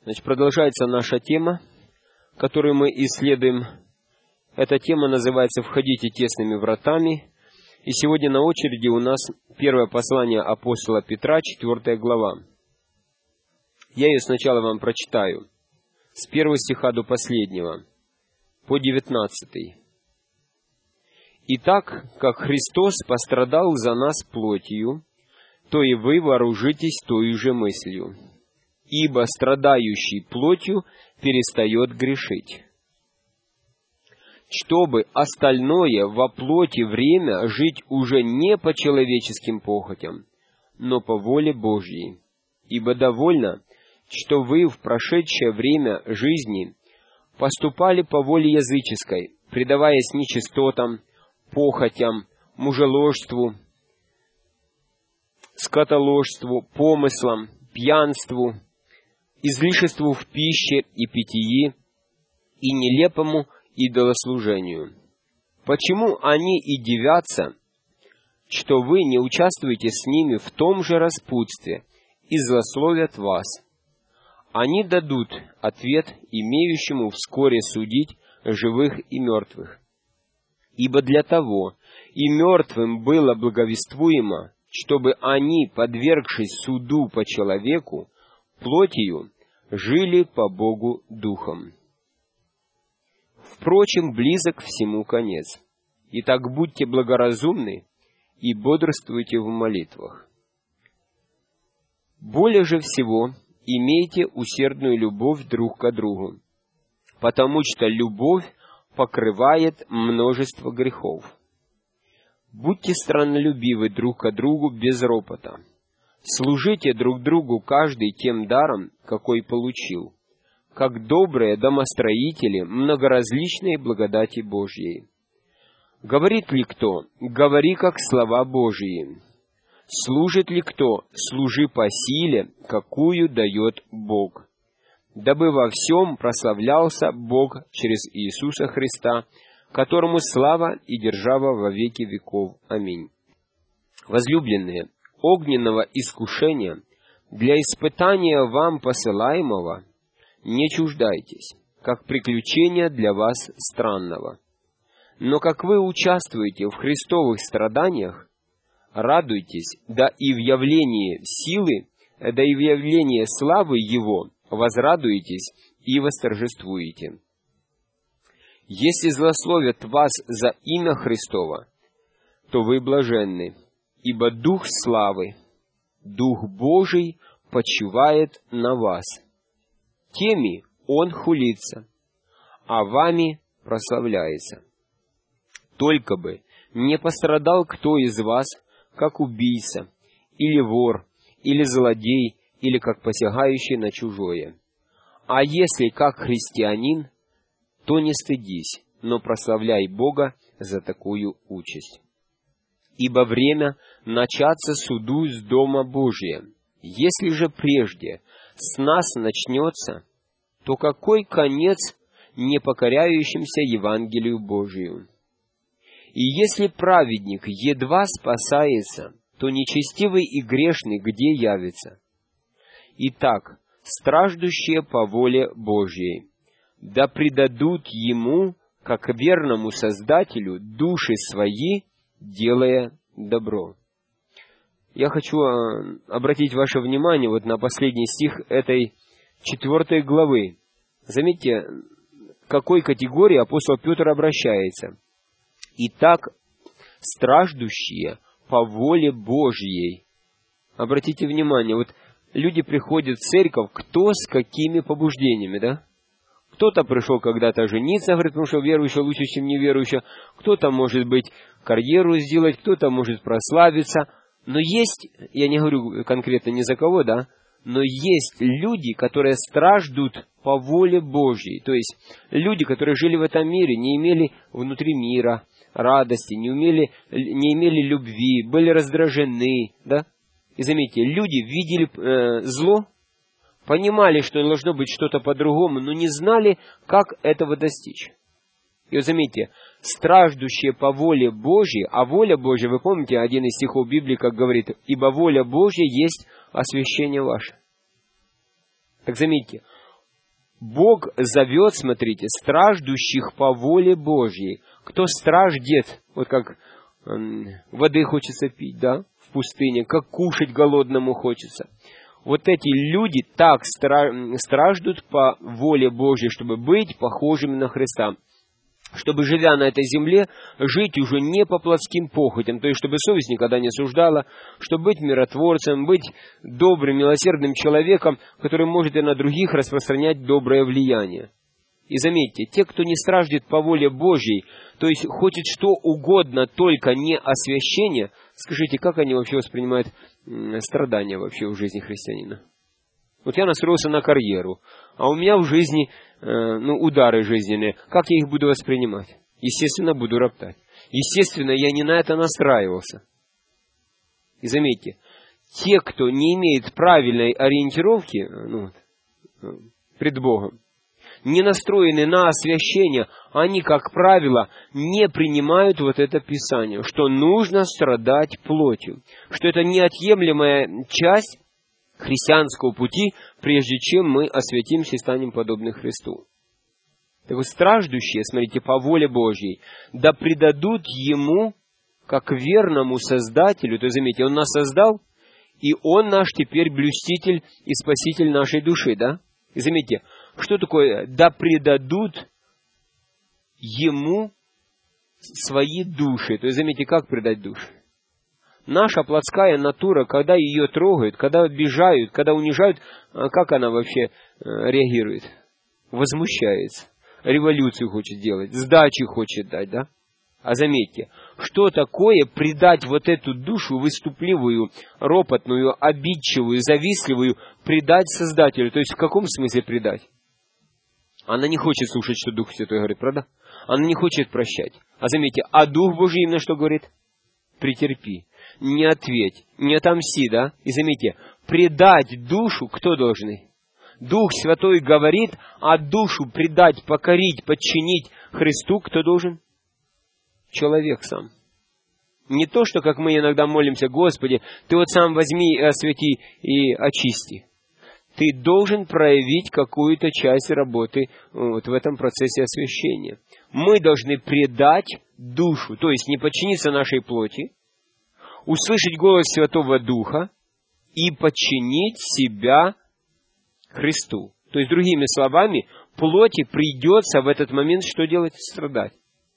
Значит, продолжается наша тема, которую мы исследуем. Эта тема называется «Входите тесными вратами». И сегодня на очереди у нас первое послание апостола Петра, 4 глава. Я ее сначала вам прочитаю, с 1 стиха до последнего, по 19. «Итак, как Христос пострадал за нас плотью, то и вы вооружитесь той же мыслью. Ибо страдающий плотью перестает грешить, чтобы остальное во плоти время жить уже не по человеческим похотям, но по воле Божьей. Ибо довольно, что вы в прошедшее время жизни поступали по воле языческой, предаваясь нечистотам, похотям, мужеложству, скотоложству, помыслам, пьянству, излишеству в пище и питьи и нелепому идолослужению. Почему они и дивятся, что вы не участвуете с ними в том же распутстве и злословят вас? Они дадут ответ имеющему вскоре судить живых и мертвых. Ибо для того и мертвым было благовествуемо, чтобы они, подвергшись суду по человеку, плотью, жили по Богу духом. Впрочем, близок всему конец. Итак, будьте благоразумны и бодрствуйте в молитвах. Более же всего имейте усердную любовь друг к другу, потому что любовь покрывает множество грехов. Будьте страннолюбивы друг к другу без ропота. Служите друг другу каждый тем даром, какой получил, как добрые домостроители многоразличной благодати Божьей. Говорит ли кто? Говори, как слова Божьи. Служит ли кто? Служи по силе, какую дает Бог. Дабы во всем прославлялся Бог через Иисуса Христа, которому слава и держава во веки веков. Аминь. Возлюбленные, огненного искушения для испытания вам посылаемого не чуждайтесь, как приключения для вас странного. Но как вы участвуете в христовых страданиях, радуйтесь, да и в явлении силы, да и в явлении славы Его возрадуетесь и восторжествуете. Если злословят вас за имя Христово, то вы блаженны, ибо Дух славы, Дух Божий почивает на вас. Теми Он хулится, а вами прославляется. Только бы не пострадал кто из вас, как убийца, или вор, или злодей, или как посягающий на чужое. А если как христианин, то не стыдись, но прославляй Бога за такую участь. Ибо время начаться суду с Дома Божия. Если же прежде с нас начнется, то какой конец непокоряющимся Евангелию Божию? И если праведник едва спасается, то нечестивый и грешный где явится? Итак, страждущие по воле Божьей, да предадут Ему, как верному Создателю, души свои, делая добро. Я хочу обратить ваше внимание вот на последний стих этой 4 главы. Заметьте, к какой категории апостол Петр обращается. Итак, страждущие по воле Божьей. Обратите внимание, вот люди приходят в церковь, кто с какими побуждениями, да? Кто-то пришел когда-то жениться, говорит, потому что верующий лучше, чем неверующий. Кто-то, может быть, карьеру сделать, кто-то может прославиться. Но есть, я не говорю конкретно ни за кого, да, но есть люди, которые страждут по воле Божьей. То есть люди, которые жили в этом мире, не имели внутри мира радости, не имели любви, были раздражены, да. И заметьте, люди видели зло, понимали, что должно быть что-то по-другому, но не знали, как этого достичь. И вот заметьте, страждущие по воле Божьей, а воля Божья, вы помните, один из стихов Библии, как говорит, «Ибо воля Божья есть освящение ваше». Так заметьте, Бог зовет, смотрите, страждущих по воле Божьей. Кто страждет, вот как воды хочется пить, да, в пустыне, как кушать голодному хочется. Вот эти люди так страждут по воле Божьей, чтобы быть похожими на Христа. Чтобы, живя на этой земле, жить уже не по плотским похотям, то есть, чтобы совесть никогда не осуждала, чтобы быть миротворцем, быть добрым, милосердным человеком, который может и на других распространять доброе влияние. И заметьте, те, кто не страждет по воле Божьей, то есть хочет что угодно, только не освящение, скажите, как они вообще воспринимают страдания вообще в жизни христианина? Вот я настроился на карьеру, а у меня в жизни удары жизненные. Как я их буду воспринимать? Естественно, буду роптать. Естественно, я не на это настраивался. И заметьте, те, кто не имеет правильной ориентировки пред Богом, не настроены на освящение, они, как правило, не принимают вот это Писание, что нужно страдать плотью, что это неотъемлемая часть христианского пути, прежде чем мы освятимся и станем подобны Христу. Так вот, страждущие, смотрите, по воле Божьей, да предадут Ему, как верному Создателю, то есть, заметьте, Он нас создал, и Он наш теперь блюститель и спаситель нашей души, да? И заметьте, что такое «да предадут Ему свои души», то есть, заметьте, как предать души? Наша плотская натура, когда ее трогают, когда обижают, когда унижают, как она вообще реагирует? Возмущается. Революцию хочет делать, сдачи хочет дать, да? А заметьте, что такое предать вот эту душу выступливую, ропотную, обидчивую, завистливую, предать Создателю? То есть в каком смысле предать? Она не хочет слушать, что Дух Святой говорит, правда? Она не хочет прощать. А заметьте, а Дух Божий именно что говорит? Претерпи. Не ответь, не отомсти, да? И заметьте, предать душу кто должен? Дух Святой говорит, а душу предать, покорить, подчинить Христу кто должен? Человек сам. Не то, что, как мы иногда молимся, Господи, Ты вот сам возьми, освяти и очисти. Ты должен проявить какую-то часть работы вот в этом процессе освящения. Мы должны предать душу, то есть не подчиниться нашей плоти, услышать голос Святого Духа и подчинить себя Христу. То есть, другими словами, плоти придется в этот момент что делать? Страдать.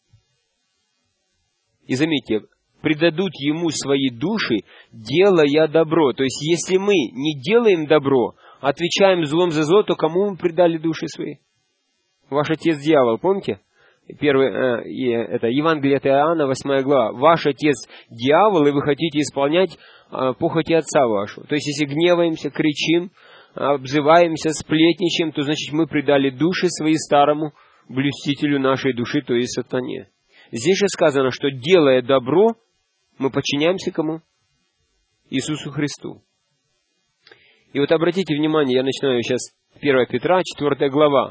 И заметьте, предадут Ему свои души, делая добро. То есть, если мы не делаем добро, отвечаем злом за зло, то кому мы предали души свои? Ваш отец дьявол, помните? Это Евангелие от Иоанна, 8 глава. Ваш отец дьявол, и вы хотите исполнять похоти отца вашего. То есть, если гневаемся, кричим, обзываемся, сплетничаем, то значит мы предали души свои старому блюстителю нашей души, то есть сатане. Здесь же сказано, что делая добро, мы подчиняемся кому? Иисусу Христу. И вот обратите внимание, я начинаю сейчас 1 Петра, 4 глава.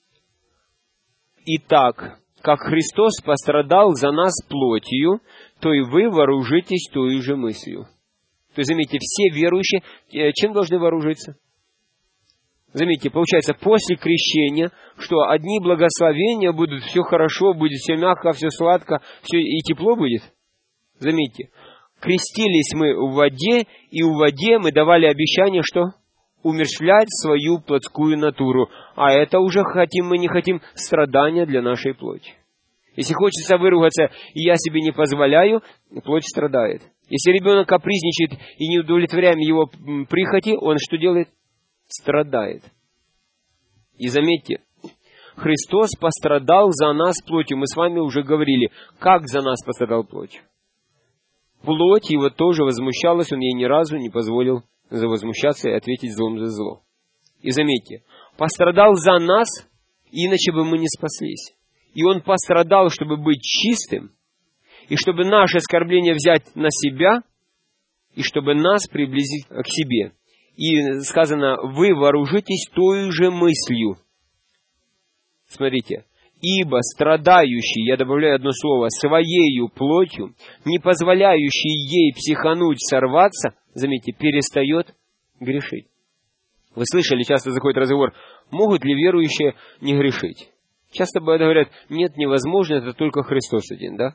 Итак, как Христос пострадал за нас плотью, то и вы вооружитесь той же мыслью. То есть, заметьте, все верующие, чем должны вооружиться? Заметьте, получается, после крещения, что одни благословения будут, все хорошо, будет все мягко, все сладко, все и тепло будет. Заметьте, крестились мы в воде, и в воде мы давали обещание, что? Умерщвлять свою плотскую натуру. А это уже, хотим мы не хотим, страдания для нашей плоти. Если хочется выругаться, и я себе не позволяю, плоть страдает. Если ребенок капризничает, и не удовлетворяем его прихоти, он что делает? Страдает. И заметьте, Христос пострадал за нас плотью. Мы с вами уже говорили, как за нас пострадал плотью. Плоть его тоже возмущалась, он ей ни разу не позволил возмущаться и ответить злом за зло. И заметьте, пострадал за нас, иначе бы мы не спаслись. И он пострадал, чтобы быть чистым, и чтобы наше оскорбление взять на себя, и чтобы нас приблизить к себе. И сказано, вы вооружитесь той же мыслью. Смотрите. Ибо страдающий, я добавляю одно слово, своею плотью, не позволяющий ей психануть, сорваться, заметьте, перестает грешить. Вы слышали, часто заходит разговор, могут ли верующие не грешить? Часто говорят, нет, невозможно, это только Христос один, да?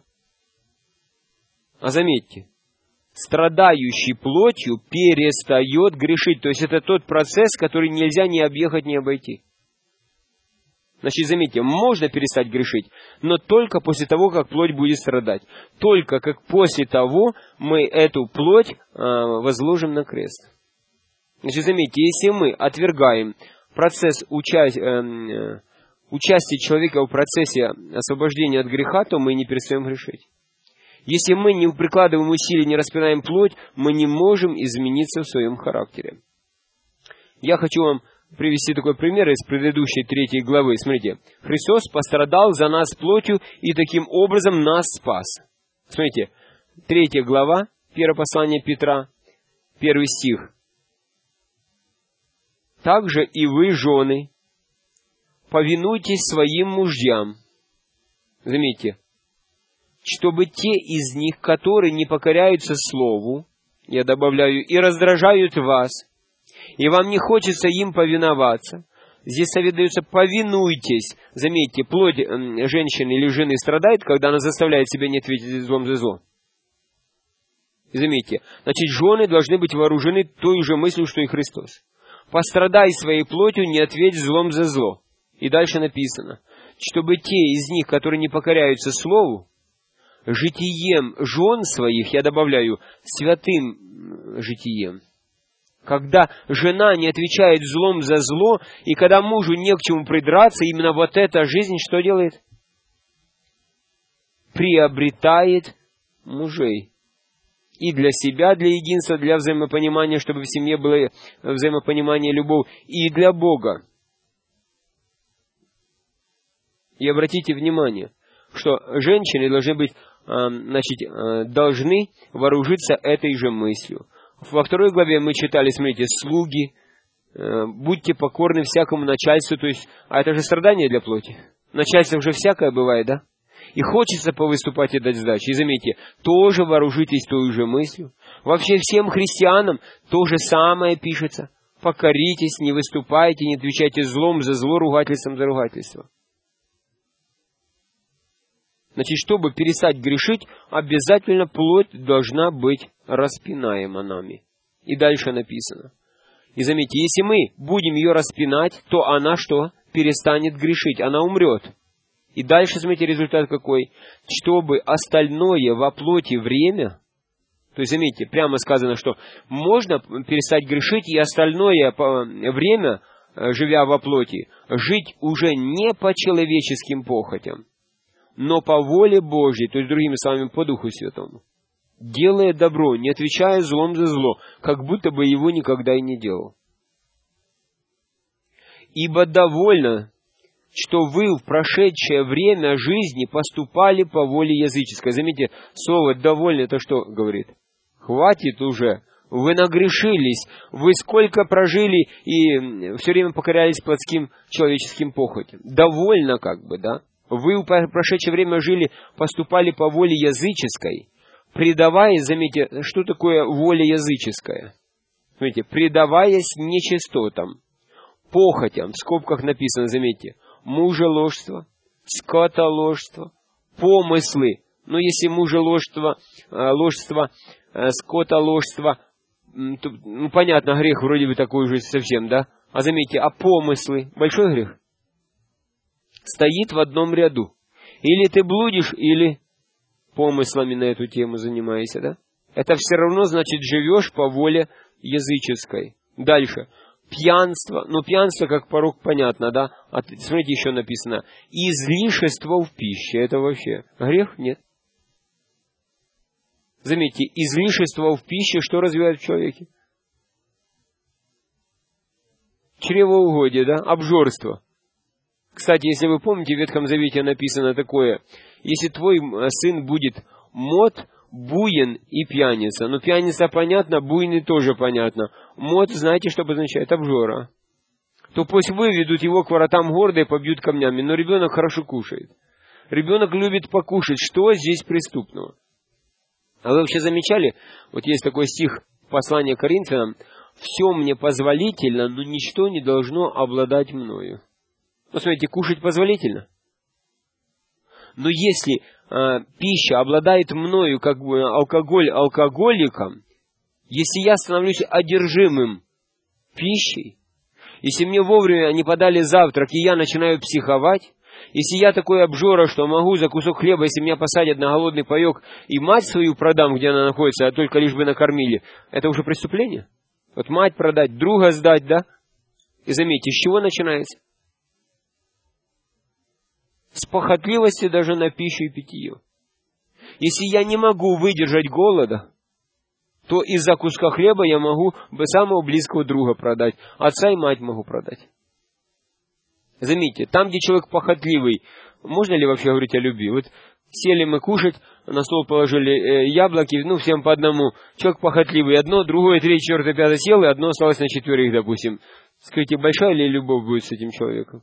А заметьте, страдающий плотью перестает грешить. То есть это тот процесс, который нельзя ни объехать, ни обойти. Значит, заметьте, можно перестать грешить, но только после того, как плоть будет страдать. Только как после того мы эту плоть возложим на крест. Значит, заметьте, если мы отвергаем процесс участия человека в процессе освобождения от греха, то мы не перестаем грешить. Если мы не прикладываем усилий, не распинаем плоть, мы не можем измениться в своем характере. Я хочу вам привести такой пример из предыдущей 3 главы. Смотрите, Христос пострадал за нас плотью и таким образом нас спас. Смотрите, 3 глава, 1 послание Петра, 1 стих. «Также и вы, жены, повинуйтесь своим мужьям». Заметьте, чтобы те из них, которые не покоряются слову, я добавляю, и раздражают вас, и вам не хочется им повиноваться. Здесь совет дается: повинуйтесь. Заметьте, плоть женщины или жены страдает, когда она заставляет себя не ответить злом за зло. И заметьте, значит, жены должны быть вооружены той же мыслью, что и Христос. Пострадай своей плотью, не ответь злом за зло. И дальше написано, чтобы те из них, которые не покоряются слову, житием жен своих, я добавляю, святым житием. Когда жена не отвечает злом за зло, и когда мужу не к чему придраться, именно вот эта жизнь что делает? Приобретает мужей. И для себя, для единства, для взаимопонимания, чтобы в семье было взаимопонимание, любовь, и для Бога. И обратите внимание, что женщины должны вооружиться этой же мыслью. Во 2 главе мы читали, смотрите, слуги, будьте покорны всякому начальству, то есть, а это же страдание для плоти. Начальство уже всякое бывает, да? И хочется повыступать и дать сдачи. И заметьте, тоже вооружитесь той же мыслью. Вообще всем христианам то же самое пишется. Покоритесь, не выступайте, не отвечайте злом за зло, ругательством за ругательство. Значит, чтобы перестать грешить, обязательно плоть должна быть распинаема нами. И дальше написано. И заметьте, если мы будем ее распинать, то она что? Перестанет грешить, она умрет. И дальше, смотрите, результат какой? Чтобы остальное во плоти время, то есть, заметьте, прямо сказано, что можно перестать грешить, и остальное время, живя во плоти, жить уже не по человеческим похотям, но по воле Божьей, то есть, другими словами, по Духу Святому, делая добро, не отвечая злом за зло, как будто бы его никогда и не делал. Ибо довольно, что вы в прошедшее время жизни поступали по воле языческой. Заметьте, слово «довольно» это что говорит? Хватит уже, вы нагрешились, вы сколько прожили и все время покорялись плотским человеческим похотям. Довольно как бы, да? Вы в прошедшее время жили, поступали по воле языческой, предаваясь, заметьте, что такое воля языческая? Смотрите, предаваясь нечистотам, похотям, в скобках написано, заметьте, мужеложство, скотоложство, помыслы. Но если мужеложство, скотоложство, то, понятно, грех вроде бы такой же совсем, да? А заметьте, а помыслы, большой грех? Стоит в одном ряду. Или ты блудишь, или помыслами на эту тему занимаешься, да? Это все равно, значит, живешь по воле языческой. Дальше. Пьянство. Ну, пьянство как порок, понятно, да? Смотрите, еще написано. Излишество в пище. Это вообще грех? Нет. Заметьте, излишество в пище что развивает в человеке? Чревоугодие, да? Обжорство. Кстати, если вы помните, в Ветхом Завете написано такое. Если твой сын будет мот, буен и пьяница. Ну, пьяница понятно, буйный тоже понятно. Мот, знаете, что обозначает? Обжора. То пусть выведут его к воротам города и побьют камнями. Но ребенок хорошо кушает. Ребенок любит покушать. Что здесь преступного? А вы вообще замечали, вот есть такой стих послания к Коринфянам, все мне позволительно, но ничто не должно обладать мною. Ну, смотрите, кушать позволительно. Но если пища обладает мною, как бы алкоголь алкоголиком, если я становлюсь одержимым пищей, если мне вовремя не подали завтрак, и я начинаю психовать, если я такой обжора, что могу за кусок хлеба, если меня посадят на голодный паек, и мать свою продам, где она находится, а только лишь бы накормили, это уже преступление? Вот мать продать, друга сдать, да? И заметьте, с чего начинается? С похотливости даже на пищу и питье. Если я не могу выдержать голода, то из-за куска хлеба я могу самого близкого друга продать, отца и мать могу продать. Заметьте, там, где человек похотливый, можно ли вообще говорить о любви? Вот сели мы кушать, на стол положили яблоки, всем по одному. Человек похотливый, одно, другое, третье, четвертое, пятое съел, и одно осталось на четверых, допустим. Скажите, большая ли любовь будет с этим человеком?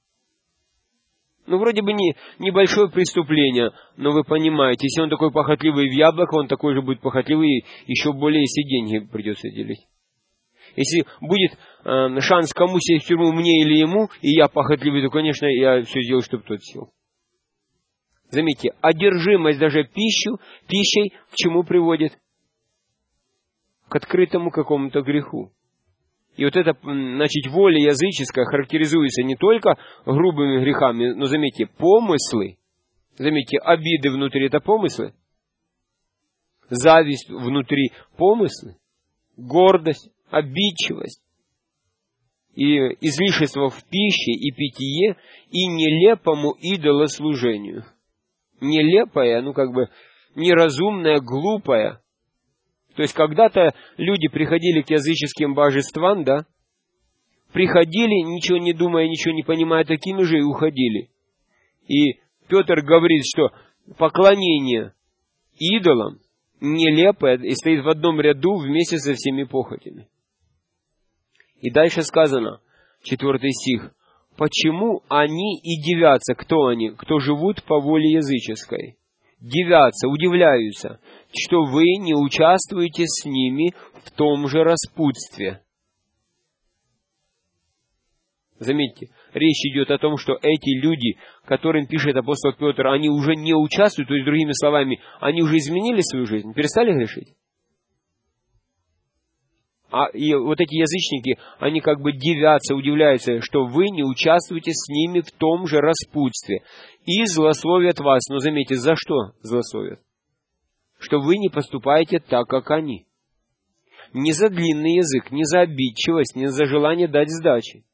Вроде бы небольшое преступление, но вы понимаете, если он такой похотливый в яблоко, он такой же будет похотливый, еще более, если деньги придется делить. Если будет шанс кому сесть в тюрьму, мне или ему, и я похотливый, то, конечно, я все сделаю, чтобы тот сел. Заметьте, одержимость даже пищей к чему приводит? К открытому какому-то греху. И вот эта, воля языческая характеризуется не только грубыми грехами, но, заметьте, помыслы. Заметьте, обиды внутри — это помыслы. Зависть внутри — помыслы. Гордость, обидчивость. И излишество в пище и питье и нелепому идолослужению. Нелепое, неразумное, глупое. То есть, когда-то люди приходили к языческим божествам, да? Приходили, ничего не думая, ничего не понимая, такими же и уходили. И Петр говорит, что поклонение идолам нелепое и стоит в одном ряду вместе со всеми похотями. И дальше сказано, 4 стих, «Почему они и дивятся?» Кто они? Кто живут по воле языческой. Дивятся, удивляются, что вы не участвуете с ними в том же распутстве. Заметьте, речь идет о том, что эти люди, которым пишет апостол Петр, они уже не участвуют, то есть, другими словами, они уже изменили свою жизнь, перестали грешить. И вот эти язычники, они дивятся, удивляются, что вы не участвуете с ними в том же распутстве. И злословят вас. Но заметьте, за что злословят? Что вы не поступаете так, как они. Не за длинный язык, не за обидчивость, не за желание дать сдачи.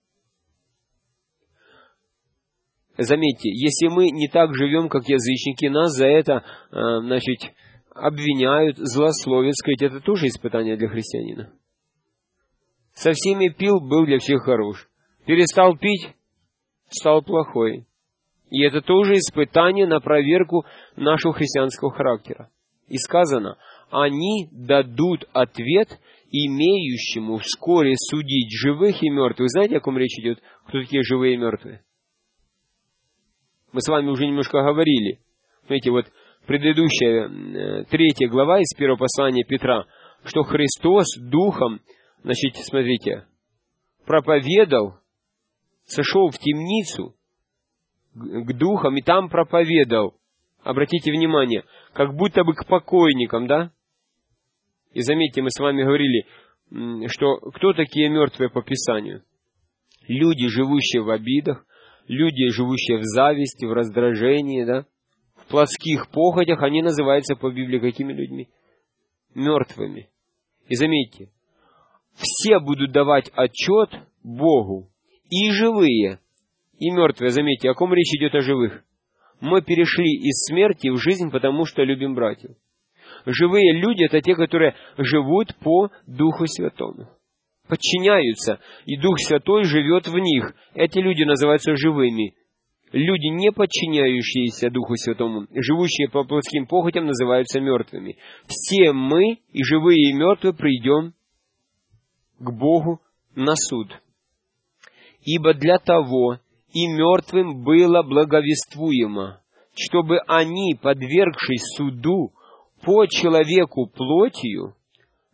Заметьте, если мы не так живем, как язычники, нас за это, обвиняют, злословят. Сказать, это тоже испытание для христианина. Со всеми пил, был для всех хорош. Перестал пить, стал плохой. И это тоже испытание на проверку нашего христианского характера. И сказано, они дадут ответ имеющему вскоре судить живых и мертвых. Знаете, о ком речь идет? Кто такие живые и мертвые? Мы с вами уже немножко говорили. Смотрите, вот предыдущая 3 глава из 1 послания Петра, что Христос Духом, смотрите, проповедал, сошел в темницу к духам и там проповедал. Обратите внимание, как будто бы к покойникам, да? И заметьте, мы с вами говорили, что кто такие мертвые по Писанию? Люди, живущие в обидах, люди, живущие в зависти, в раздражении, да? В плотских похотях, они называются по Библии какими людьми? Мертвыми. И заметьте, все будут давать отчет Богу, и живые, и мертвые. Заметьте, о ком речь идет о живых? Мы перешли из смерти в жизнь, потому что любим братьев. Живые люди — это те, которые живут по Духу Святому. Подчиняются, и Дух Святой живет в них. Эти люди называются живыми. Люди, не подчиняющиеся Духу Святому, живущие по плотским похотям, называются мертвыми. Все мы, и живые, и мертвые, придем к Богу на суд. Ибо для того и мертвым было благовествуемо, чтобы они, подвергшись суду по человеку плотью,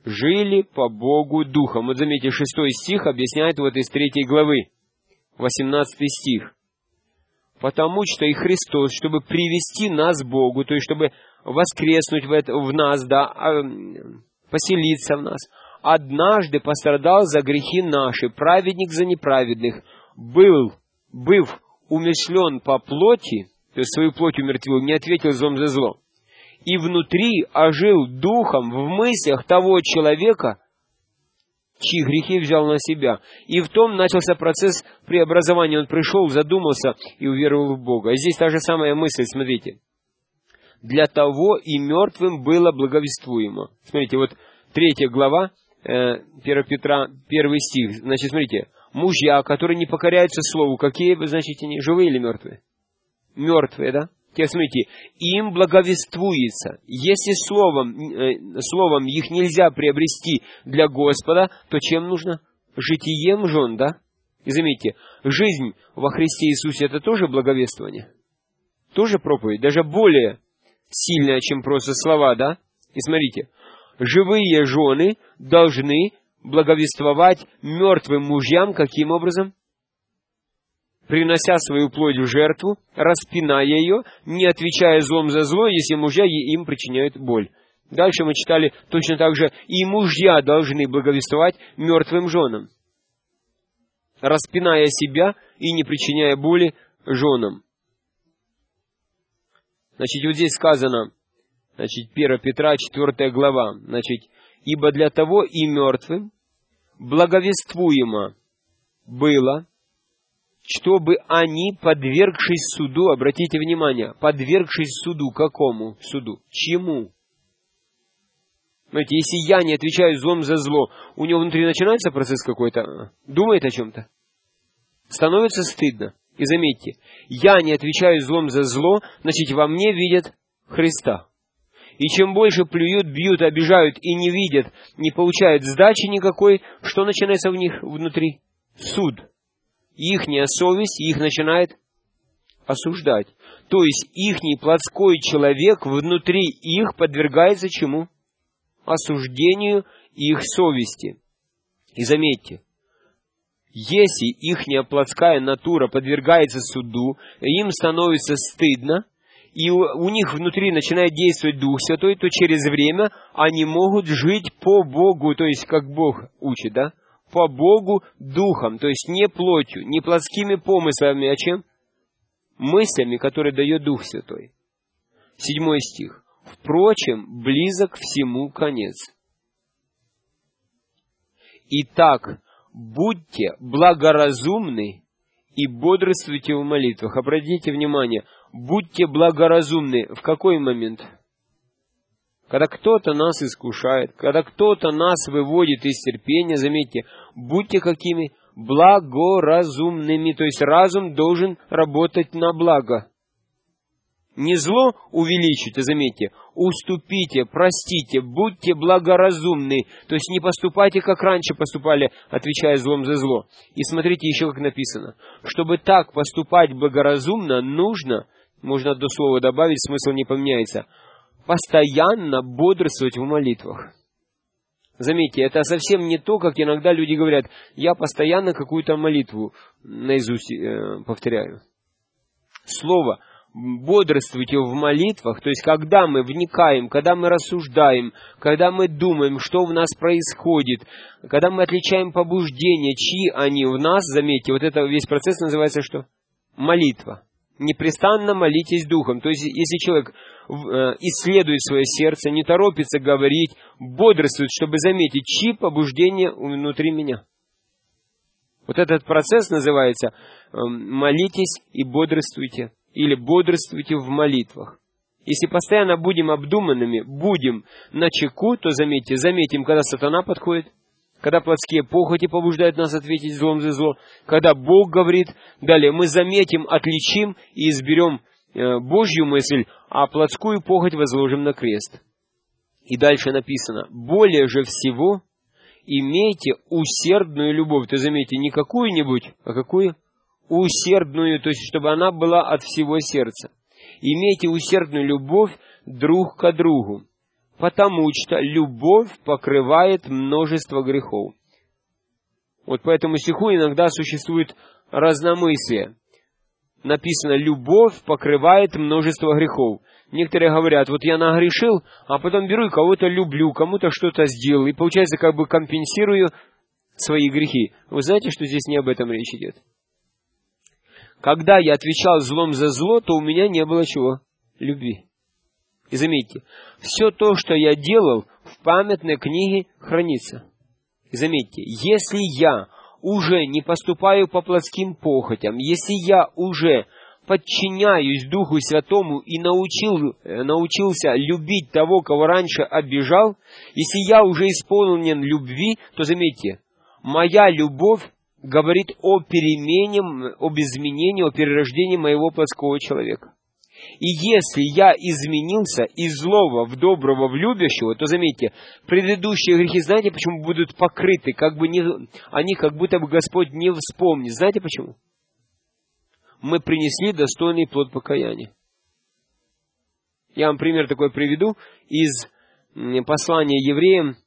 жили по Богу Духом. Вот заметьте, 6 стих объясняет вот из 3 главы, 18 стих. Потому что и Христос, чтобы привести нас к Богу, то есть чтобы воскреснуть в нас, да, поселиться в нас, однажды пострадал за грехи наши, праведник за неправедных, быв умерщвлен по плоти, то есть свою плоть умертвил, не ответил злом за зло, и внутри ожил духом в мыслях того человека, чьи грехи взял на себя. И в том начался процесс преобразования. Он пришел, задумался и уверовал в Бога. И здесь та же самая мысль, смотрите. Для того и мертвым было благовествуемо. Смотрите, вот 3 глава, 1 Петра, 1 стих. Значит, смотрите. Мужья, которые не покоряются слову, какие вы, значит, они, живые или мертвые? Мертвые, да? Теперь смотрите, им благовествуется. Если словом их нельзя приобрести для Господа, то чем нужно? Житием жен, да? И заметьте, жизнь во Христе Иисусе — это тоже благовествование. Тоже проповедь, даже более сильная, чем просто слова, да? И смотрите, живые жены должны благовествовать мертвым мужьям каким образом? Принося свою плоть в жертву, распиная ее, не отвечая злом за зло, если мужья им причиняют боль. Дальше мы читали точно так же, и мужья должны благовествовать мертвым женам, распиная себя и не причиняя боли женам. Значит, вот здесь сказано, 1 Петра, 4 глава, ибо для того и мертвым благовествуемо было, чтобы они, подвергшись суду, обратите внимание, подвергшись суду, какому суду? Чему? Знаете, если я не отвечаю злом за зло, у него внутри начинается процесс какой-то, думает о чем-то, становится стыдно. И заметьте, я не отвечаю злом за зло, значит, во мне видят Христа. И чем больше плюют, бьют, обижают и не видят, не получают сдачи никакой, что начинается у них внутри? Суд. Ихняя совесть их начинает осуждать. То есть ихний плотской человек внутри их подвергается чему? Осуждению их совести. И заметьте, если ихняя плотская натура подвергается суду, им становится стыдно, и у них внутри начинает действовать Дух Святой, то через время они могут жить по Богу, то есть как Бог учит, да? По Богу духом, то есть не плотью, не плотскими помыслами, а чем? Мыслями, которые дает Дух Святой. 7 стих. Впрочем, близок всему конец. Итак, будьте благоразумны и бодрствуйте в молитвах. Обратите внимание, будьте благоразумны. В какой момент? Когда кто-то нас искушает, когда кто-то нас выводит из терпения, заметьте, будьте какими? Благоразумными. То есть разум должен работать на благо. Не зло увеличите, заметьте, уступите, простите, будьте благоразумны. То есть не поступайте, как раньше поступали, отвечая злом за зло. И смотрите еще, как написано. Чтобы так поступать благоразумно, нужно, можно до слова добавить, смысл не поменяется, постоянно бодрствовать в молитвах. Заметьте, это совсем не то, как иногда люди говорят, я постоянно какую-то молитву наизусть повторяю. Слово бодрствуйте в молитвах, то есть когда мы вникаем, когда мы рассуждаем, когда мы думаем, что в нас происходит, когда мы отличаем побуждения, чьи они в нас, заметьте, вот это весь процесс называется что? Молитва. Непрестанно молитесь Духом. То есть, если человек исследует свое сердце, не торопится говорить, бодрствует, чтобы заметить, чьи побуждения внутри меня. Вот этот процесс называется молитесь и бодрствуйте. Или бодрствуйте в молитвах. Если постоянно будем обдуманными, будем начеку, то заметим, когда сатана подходит, когда плотские похоти побуждают нас ответить злом за зло, когда Бог говорит, далее мы заметим, отличим и изберем Божью мысль, а плотскую похоть возложим на крест. И дальше написано, более же всего имейте усердную любовь. То заметьте, не какую-нибудь, а какую? Усердную, то есть чтобы она была от всего сердца. Имейте усердную любовь друг к другу, потому что любовь покрывает множество грехов. Вот по этому стиху иногда существует разномыслие. Написано, любовь покрывает множество грехов. Некоторые говорят, вот я нагрешил, а потом беру и кого-то люблю, кому-то что-то сделал, и получается, как бы компенсирую свои грехи. Вы знаете, что здесь не об этом речь идет? Когда я отвечал злом за зло, то у меня не было чего? Любви. И заметьте, все то, что я делал, в памятной книге хранится. И заметьте, если я уже не поступаю по плотским похотям, если я уже подчиняюсь Духу Святому и научился любить того, кого раньше обижал, если я уже исполнен любви, то заметьте, моя любовь говорит о перемене, об изменении, о перерождении моего плотского человека. И если я изменился из злого в доброго, в любящего, то заметьте, предыдущие грехи, знаете, почему будут покрыты, они как будто бы Господь не вспомнит. Знаете почему? Мы принесли достойный плод покаяния. Я вам пример такой приведу из послания евреям,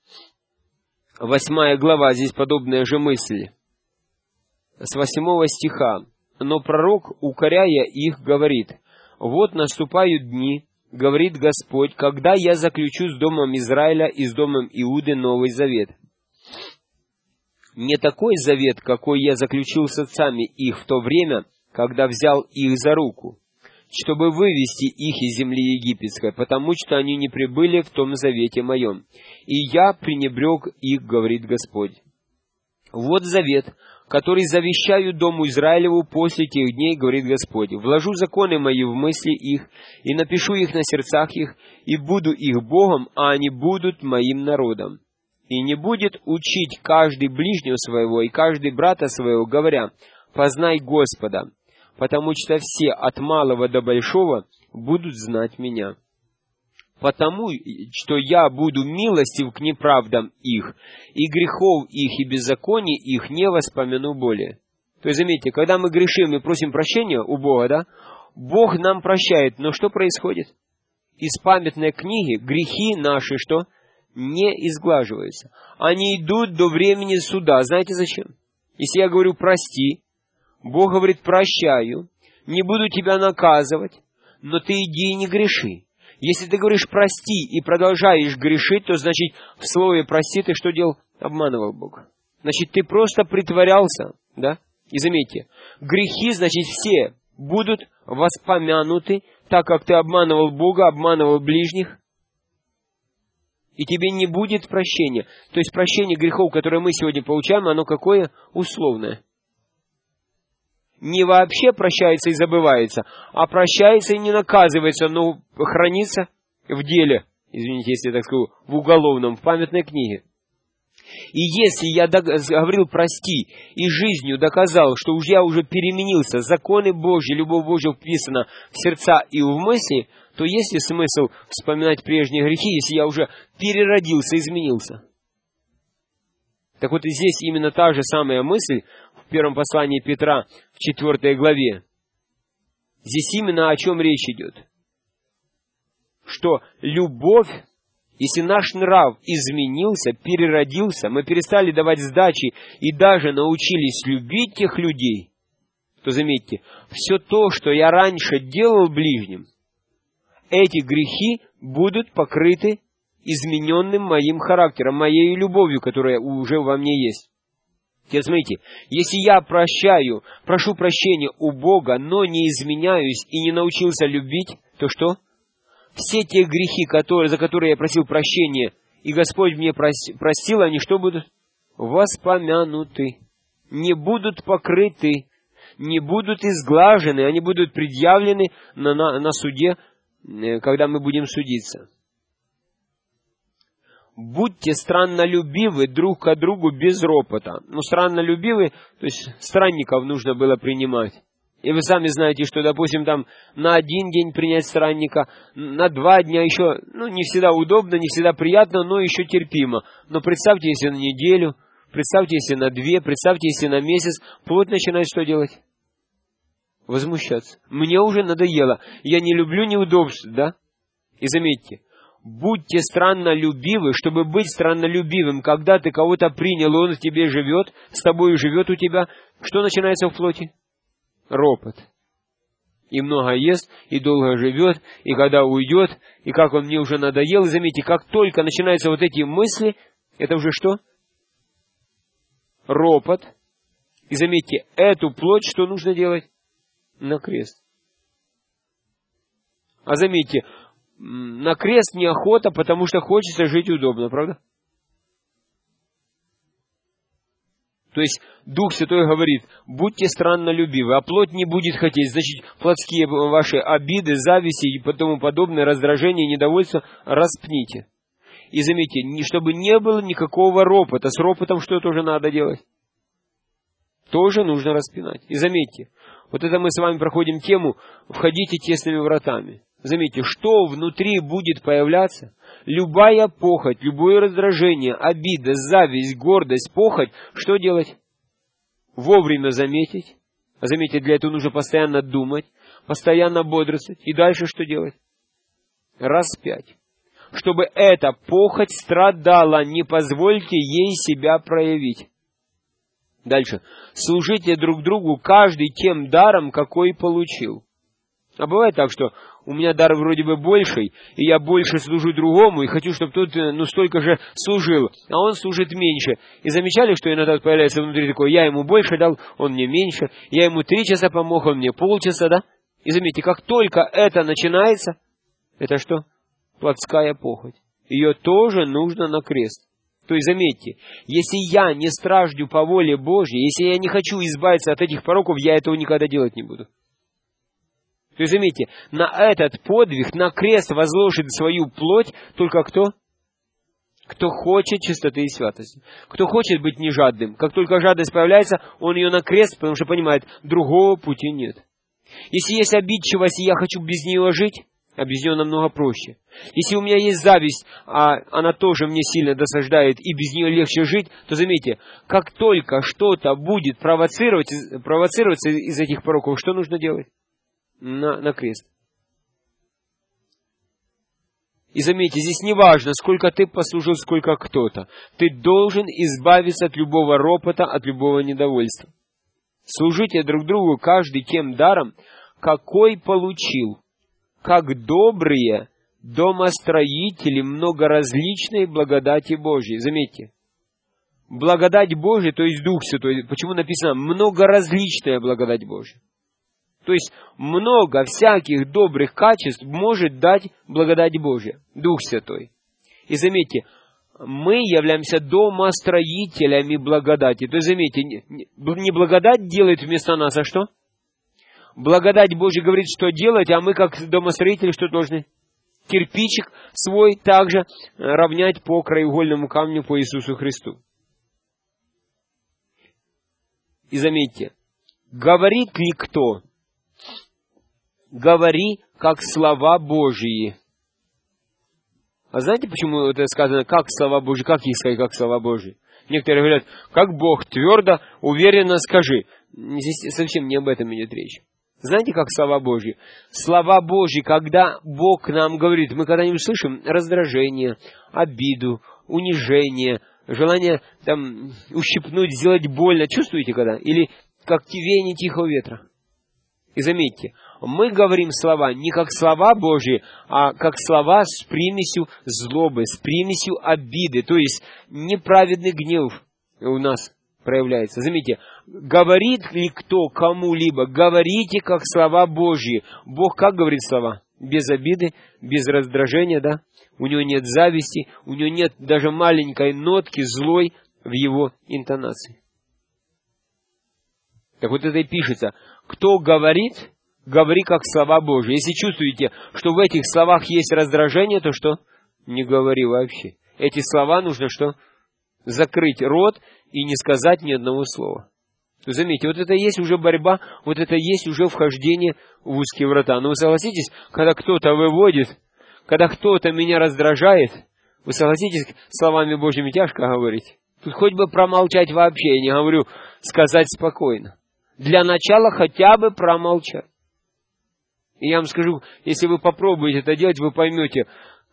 8 глава, здесь подобная же мысль, с 8 стиха. «Но пророк, укоряя их, говорит: вот наступают дни, говорит Господь, когда я заключу с домом Израиля и с домом Иуды новый завет. Не такой завет, какой я заключил с отцами их в то время, когда взял их за руку, чтобы вывести их из земли египетской, потому что они не пребыли в том завете моем. И я пренебрег их, говорит Господь. Вот завет, который завещаю дому Израилеву после тех дней, говорит Господь. Вложу законы мои в мысли их, и напишу их на сердцах их, и буду их Богом, а они будут моим народом. И не будет учить каждый ближнего своего и каждый брата своего, говоря: познай Господа, потому что все от малого до большого будут знать меня. Потому что я буду милостив к неправдам их, и грехов их, и беззаконий их не воспомяну более». То есть, заметьте, когда мы грешим и просим прощения у Бога, да, Бог нам прощает, но что происходит? Из памятной книги грехи наши, что? Не изглаживаются. Они идут до времени суда. Знаете зачем? Если я говорю «прости», Бог говорит «прощаю», не буду тебя наказывать, но ты иди и не греши. Если ты говоришь «прости» и продолжаешь грешить, то значит в слове «прости» ты что делал? Обманывал Бога. Значит, ты просто притворялся, да? И заметьте, грехи, значит, все будут воспомянуты, так как ты обманывал Бога, обманывал ближних, и тебе не будет прощения. То есть прощение грехов, которое мы сегодня получаем, оно какое? Условное. Не вообще прощается и забывается, а прощается и не наказывается, но хранится в деле, извините, если я так скажу, в уголовном, в памятной книге. И если я говорил «прости» и жизнью доказал, что я уже переменился, законы Божьи, любовь Божья вписана в сердца и в мысли, то есть ли смысл вспоминать прежние грехи, если я уже переродился, изменился? Так вот и здесь именно та же самая мысль в первом послании Петра, в 4 главе. Здесь именно о чем речь идет. Что любовь, если наш нрав изменился, переродился, мы перестали давать сдачи и даже научились любить тех людей, то заметьте, все то, что я раньше делал ближним, эти грехи будут покрыты измененным моим характером, моей любовью, которая уже во мне есть. Теперь смотрите, если я прошу прощения у Бога, но не изменяюсь и не научился любить, то что? Все те грехи, за которые я просил прощения, и Господь мне простил, они что будут? Воспомянуты, не будут покрыты, не будут изглажены, они будут предъявлены на суде, когда мы будем судиться. Будьте страннолюбивы друг к другу без ропота. Страннолюбивы, то есть странников нужно было принимать. И вы сами знаете, что, допустим, там на 1 день принять странника, на 2 дня еще, не всегда удобно, не всегда приятно, но еще терпимо. Но представьте, если на неделю, представьте, если на 2, представьте, если на месяц, плоть начинает что делать? Возмущаться. Мне уже надоело. Я не люблю неудобств, да? И заметьте, будьте страннолюбивы, чтобы быть страннолюбивым. Когда ты кого-то принял, и он в тебе живет, с тобой живет у тебя, что начинается в плоти? Ропот. И много ест, и долго живет, и когда уйдет, и как он мне уже надоел. И заметьте, как только начинаются вот эти мысли, это уже что? Ропот. И заметьте, эту плоть что нужно делать? На крест. А заметьте, на крест неохота, потому что хочется жить удобно, правда? То есть Дух Святой говорит, будьте страннолюбивы, а плоть не будет хотеть. Значит, плотские ваши обиды, зависти и тому подобное, раздражение, недовольство распните. И заметьте, чтобы не было никакого ропота. С ропотом что тоже надо делать? Тоже нужно распинать. И заметьте, вот это мы с вами проходим тему «Входите тесными вратами». Заметьте, что внутри будет появляться? Любая похоть, любое раздражение, обида, зависть, гордость, похоть, что делать? Вовремя заметить. А заметьте, для этого нужно постоянно думать, постоянно бодрствовать. И дальше что делать? Распять. Чтобы эта похоть страдала, не позвольте ей себя проявить. Дальше. Служите друг другу, каждый тем даром, какой получил. А бывает так, что у меня дар вроде бы больший, и я больше служу другому, и хочу, чтобы тот, столько же служил, а он служит меньше. И замечали, что иногда появляется внутри такое, я ему больше дал, он мне меньше, я ему 3 часа помог, он мне полчаса, да? И заметьте, как только это начинается, это что? Плотская похоть. Ее тоже нужно на крест. То есть, заметьте, если я не страждю по воле Божьей, если я не хочу избавиться от этих пороков, я этого никогда делать не буду. То есть, заметьте, на этот подвиг, на крест возложит свою плоть только кто? Кто хочет чистоты и святости. Кто хочет быть не жадным. Как только жадность появляется, он ее на крест, потому что понимает, другого пути нет. Если есть обидчивость, и я хочу без нее жить, а без нее намного проще. Если у меня есть зависть, а она тоже мне сильно досаждает, и без нее легче жить, то заметьте, как только что-то будет провоцироваться из этих пороков, что нужно делать? На крест. И заметьте, здесь не важно, сколько ты послужил, сколько кто-то. Ты должен избавиться от любого ропота, от любого недовольства. Служите друг другу каждый тем даром, какой получил, как добрые домостроители многоразличной благодати Божьей. Заметьте, благодать Божья, то есть Дух Святой, почему написано многоразличная благодать Божья? То есть много всяких добрых качеств может дать благодать Божья, Дух Святой. И заметьте, мы являемся домостроителями благодати. То есть заметьте, не благодать делает вместо нас, а что? Благодать Божья говорит, что делать, а мы как домостроители что должны? Кирпичик свой также равнять по краеугольному камню по Иисусу Христу. И заметьте, говорит ли кто? Говори, как слова Божьи. А знаете, почему это сказано, как слова Божьи? Как их сказать, как слова Божьи? Некоторые говорят, как Бог, твердо, уверенно скажи. Здесь совсем не об этом идет речь. Знаете, как слова Божьи? Слова Божьи, когда Бог нам говорит, мы когда-нибудь слышим раздражение, обиду, унижение, желание ущипнуть, сделать больно. Чувствуете когда? Или как веяние тихого ветра. И заметьте, мы говорим слова не как слова Божьи, а как слова с примесью злобы, с примесью обиды. То есть неправедный гнев у нас проявляется. Заметьте, говорит ли кто кому-либо, говорите как слова Божьи. Бог как говорит слова? Без обиды, без раздражения, да? У него нет зависти, у него нет даже маленькой нотки злой в его интонации. Так вот это и пишется. Кто говорит, говори как слова Божьи. Если чувствуете, что в этих словах есть раздражение, то что? Не говори вообще. Эти слова нужно что? Закрыть рот и не сказать ни одного слова. Заметьте, вот это есть уже борьба, вот это есть уже вхождение в узкие врата. Но вы согласитесь, когда кто-то выводит, когда кто-то меня раздражает, вы согласитесь, словами Божьими тяжко говорить. Тут хоть бы промолчать вообще, я не говорю сказать спокойно. Для начала хотя бы промолчать. И я вам скажу, если вы попробуете это делать, вы поймете,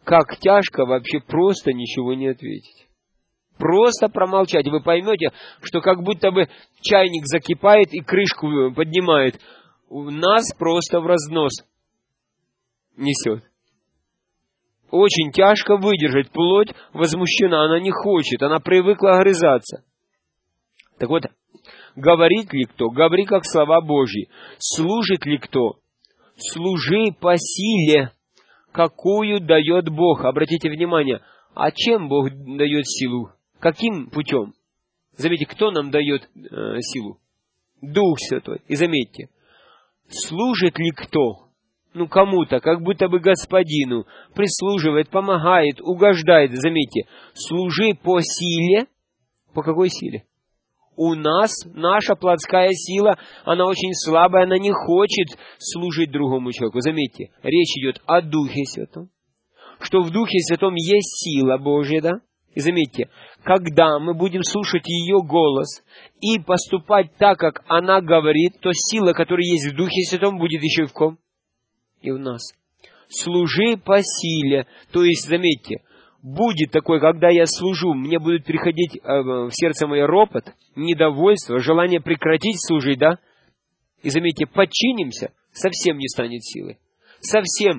как тяжко вообще просто ничего не ответить. Просто промолчать. Вы поймете, что как будто бы чайник закипает и крышку поднимает. У нас просто в разнос несет. Очень тяжко выдержать. Плоть возмущена, она не хочет, она привыкла огрызаться. Так вот, говорит ли кто? Говори, как слова Божьи. Служит ли кто? Служи по силе, какую дает Бог. Обратите внимание, а чем Бог дает силу? Каким путем? Заметьте, кто нам дает силу? Дух Святой. И заметьте, служит ли кто? Кому-то, как будто бы господину, прислуживает, помогает, угождает. Заметьте, служи по силе. По какой силе? У нас наша плотская сила, она очень слабая, она не хочет служить другому человеку. Заметьте, речь идет о Духе Святом. Что в Духе Святом есть сила Божья, да? И заметьте, когда мы будем слушать ее голос и поступать так, как она говорит, то сила, которая есть в Духе Святом, будет еще и в ком? И в нас. Служи по силе. То есть, заметьте, будет такое, когда я служу, мне будет приходить в сердце мое ропот, недовольство, желание прекратить служить, да? И заметьте, подчинимся, совсем не станет силы. Совсем,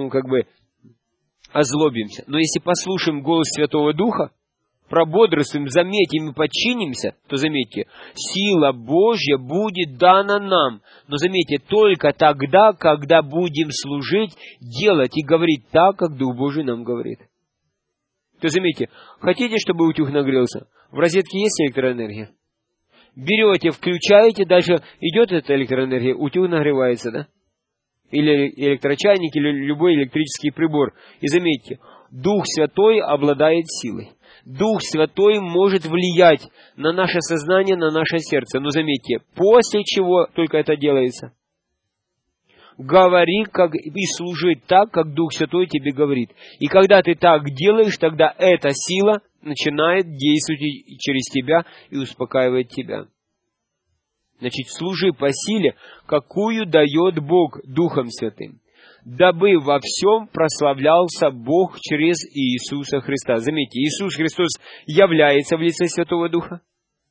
озлобимся. Но если послушаем голос Святого Духа, прободрствуем, заметим и подчинимся, то заметьте, сила Божья будет дана нам. Но заметьте, только тогда, когда будем служить, делать и говорить так, как Дух Божий нам говорит. То заметьте, хотите, чтобы утюг нагрелся? В розетке есть электроэнергия? Берете, включаете, дальше идет эта электроэнергия, утюг нагревается, да? Или электрочайник, или любой электрический прибор. И заметьте, Дух Святой обладает силой. Дух Святой может влиять на наше сознание, на наше сердце. Но заметьте, после чего только это делается? Говори и служи так, как Дух Святой тебе говорит. И когда ты так делаешь, тогда эта сила начинает действовать через тебя и успокаивает тебя. Значит, служи по силе, какую дает Бог Духом Святым, дабы во всем прославлялся Бог через Иисуса Христа. Заметьте, Иисус Христос является в лице Святого Духа.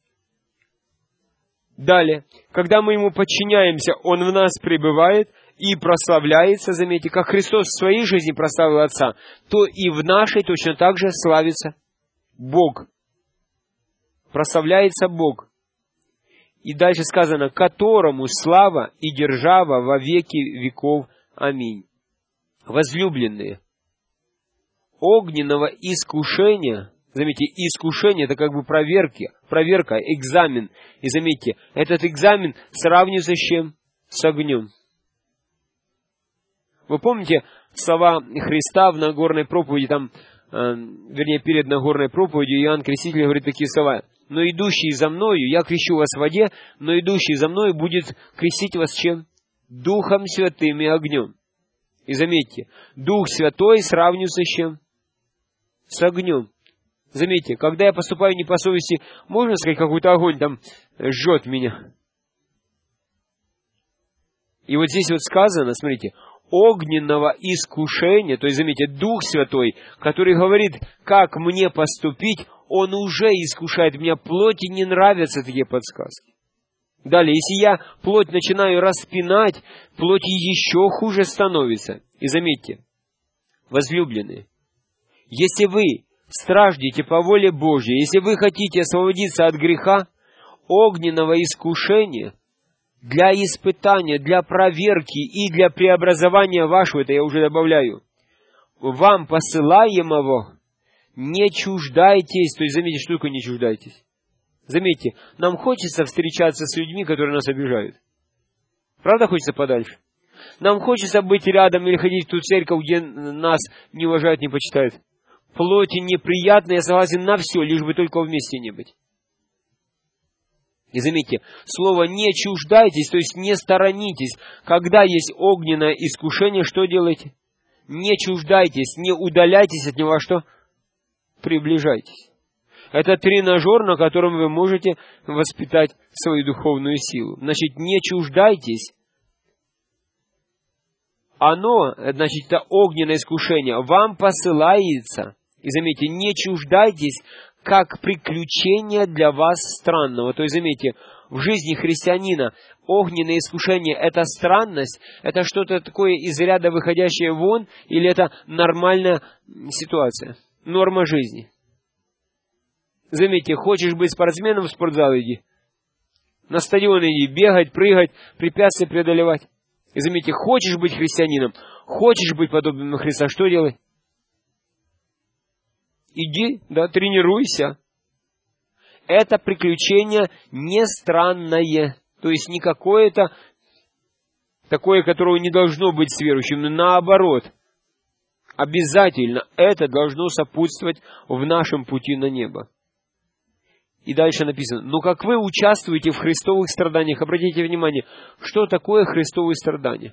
Далее, когда мы Ему подчиняемся, Он в нас пребывает и прославляется. Заметьте, как Христос в своей жизни прославил Отца, то и в нашей точно так же славится Бог. Прославляется Бог. И дальше сказано, которому слава и держава во веки веков. Аминь. Возлюбленные, огненного искушения, заметьте, искушение это как бы проверка, экзамен. И заметьте, этот экзамен сравнивается с чем? С огнем. Вы помните слова Христа в Нагорной проповеди, перед Нагорной проповедью Иоанн Креститель говорит такие слова. Но идущий за мною, я крещу вас в воде, но идущий за мною будет крестить вас чем? Духом Святым и огнем. И заметьте, Дух Святой сравнивается с чем? С огнем. Заметьте, когда я поступаю не по совести, можно сказать, какой-то огонь жжет меня. И вот здесь вот сказано, смотрите, огненного искушения, то есть, заметьте, Дух Святой, который говорит, как мне поступить, Он уже искушает меня. Плоти не нравятся такие подсказки. Далее, если я плоть начинаю распинать, плоть еще хуже становится. И заметьте, возлюбленные, если вы страждете по воле Божьей, если вы хотите освободиться от греха, огненного искушения, для испытания, для проверки и для преобразования вашего, это я уже добавляю, вам посылаемого, не чуждайтесь. То есть, заметьте, что такое не чуждайтесь? Заметьте, нам хочется встречаться с людьми, которые нас обижают. Правда, хочется подальше? Нам хочется быть рядом или ходить в ту церковь, где нас не уважают, не почитают. Плоти неприятно, я согласен на все, лишь бы только вместе не быть. И заметьте, слово «не чуждайтесь», то есть «не сторонитесь». Когда есть огненное искушение, что делаете? Не чуждайтесь, не удаляйтесь от него, а что? Приближайтесь. Это тренажер, на котором вы можете воспитать свою духовную силу. Значит, не чуждайтесь оно, значит, это огненное искушение, вам посылается, и заметьте, не чуждайтесь, как приключение для вас странного. То есть, заметьте, в жизни христианина огненное искушение – это странность, это что-то такое из ряда выходящее вон, или это нормальная ситуация, норма жизни. Заметьте, хочешь быть спортсменом, в спортзал иди, на стадион иди, бегать, прыгать, препятствия преодолевать. И заметьте, хочешь быть христианином, хочешь быть подобным на Христа, что делай? Иди, да, тренируйся. Это приключение не странное, то есть не какое-то такое, которого не должно быть с верующим, но наоборот. Обязательно это должно сопутствовать в нашем пути на небо. И дальше написано, но как вы участвуете в христовых страданиях, обратите внимание, что такое христовые страдания?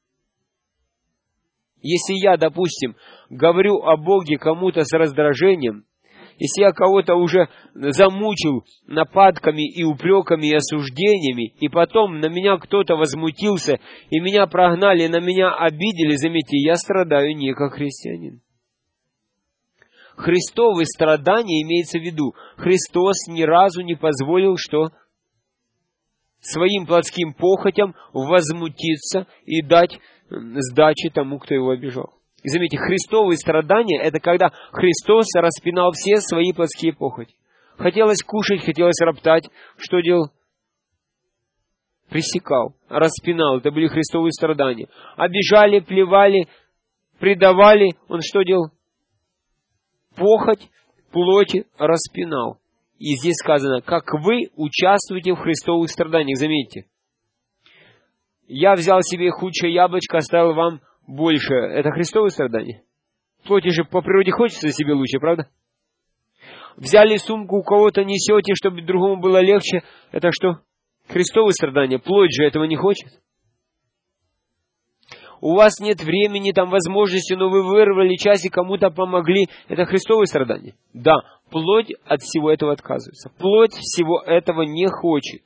Если я, допустим, говорю о Боге кому-то с раздражением, если я кого-то уже замучил нападками и упреками и осуждениями, и потом на меня кто-то возмутился, и меня прогнали, на меня обидели, заметьте, я страдаю не как христианин. Христовые страдания имеется в виду. Христос ни разу не позволил, что своим плотским похотям возмутиться и дать сдачи тому, кто его обижал. И заметьте, христовые страдания – это когда Христос распинал все свои плотские похоти. Хотелось кушать, хотелось роптать. Что делал? Пресекал, распинал. Это были христовые страдания. Обижали, плевали, предавали. Он что делал? Похоть плоти распинал. И здесь сказано, как вы участвуете в христовых страданиях. Заметьте. Я взял себе худшее яблочко, оставил вам больше. Это христовые страдания. Плоти же по природе хочется себе лучше, правда? Взяли сумку, у кого-то несете, чтобы другому было легче. Это что? Христовые страдания. Плоть же этого не хочет. У вас нет времени, там возможности, но вы вырвали часть и кому-то помогли. Это христовые страдания. Да, плоть от всего этого отказывается. Плоть всего этого не хочет.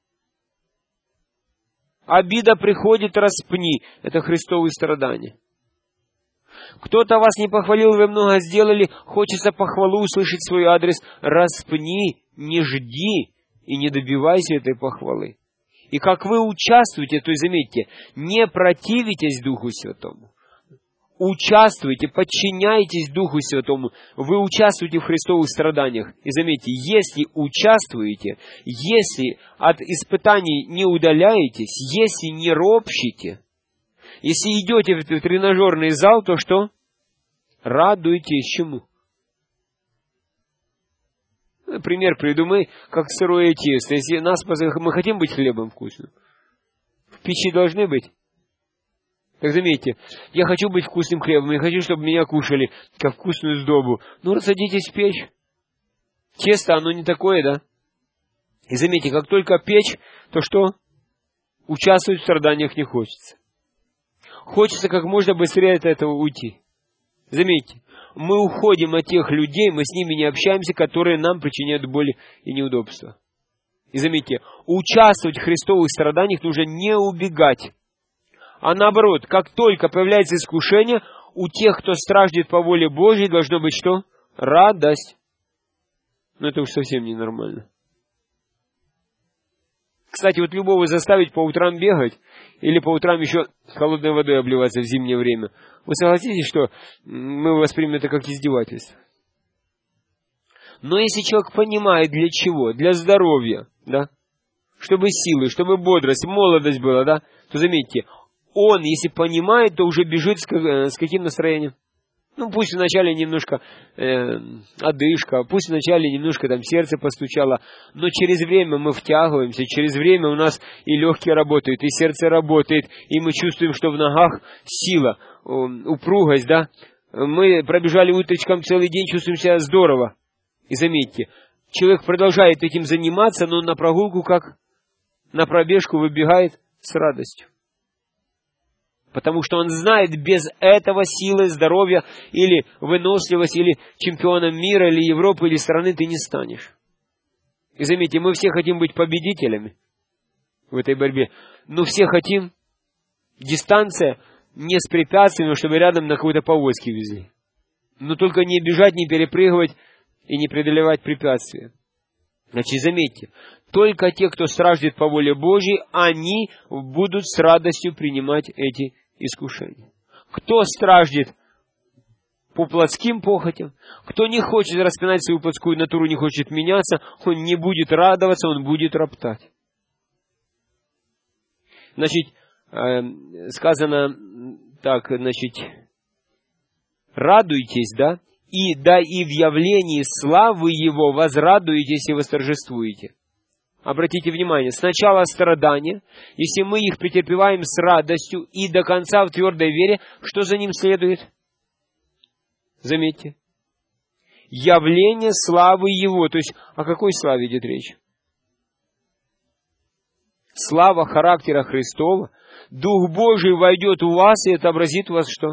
Обида приходит, распни. Это христовые страдания. Кто-то вас не похвалил, вы много сделали, хочется похвалу услышать свой адрес. Распни, не жди и не добивайся этой похвалы. И как вы участвуете, то есть заметьте, не противитесь Духу Святому. Участвуйте, подчиняйтесь Духу Святому. Вы участвуете в христовых страданиях. И заметьте, если участвуете, если от испытаний не удаляетесь, если не ропщите, если идете в тренажерный зал, то что? Радуйтесь чему? Пример приведу, мы как сырое тесто. Если мы хотим быть хлебом вкусным, в печи должны быть. Так заметьте, я хочу быть вкусным хлебом, я хочу, чтобы меня кушали, как вкусную сдобу. Ну, садитесь в печь. Тесто, оно не такое, да? И заметьте, как только печь, то что? Участвовать в страданиях не хочется. Хочется как можно быстрее от этого уйти. Заметьте, мы уходим от тех людей, мы с ними не общаемся, которые нам причиняют боль и неудобства. И заметьте, участвовать в христовых страданиях нужно не убегать. А наоборот, как только появляется искушение, у тех, кто страждет по воле Божьей, должно быть что? Радость. Но это уж совсем ненормально. Кстати, вот любого заставить по утрам бегать, или по утрам еще холодной водой обливаться в зимнее время, вы согласитесь, что мы воспримем это как издевательство? Но если человек понимает для чего, для здоровья, да, чтобы силы, чтобы бодрость, молодость была, да, то заметьте, он, если понимает, то уже бежит с каким настроением? Ну, пусть вначале немножко одышка, пусть вначале немножко там сердце постучало, но через время мы втягиваемся, через время у нас и легкие работают, и сердце работает, и мы чувствуем, что в ногах сила, упругость, да. Мы пробежали утречком целый день, чувствуем себя здорово. И заметьте, человек продолжает этим заниматься, но на прогулку, как на пробежку, выбегает с радостью. Потому что он знает, без этого силы, здоровья или выносливости, или чемпионом мира, или Европы, или страны ты не станешь. И заметьте, мы все хотим быть победителями в этой борьбе. Но все хотим. Дистанция не с препятствиями, чтобы рядом на какой-то повозке везли. Но только не бежать, не перепрыгивать и не преодолевать препятствия. Значит, заметьте, только те, кто страждет по воле Божьей, они будут с радостью принимать эти искушения. Кто страждет по плотским похотям, кто не хочет распинать свою плотскую натуру, не хочет меняться, он не будет радоваться, он будет роптать. Значит, сказано так, значит, радуйтесь, да, и в явлении славы Его возрадуетесь и восторжествуете. Обратите внимание, сначала страдания, если мы их претерпеваем с радостью и до конца в твердой вере, что за ним следует? Заметьте. Явление славы Его. То есть, о какой славе идет речь? Слава характера Христова. Дух Божий войдет в вас, и отобразит у вас что?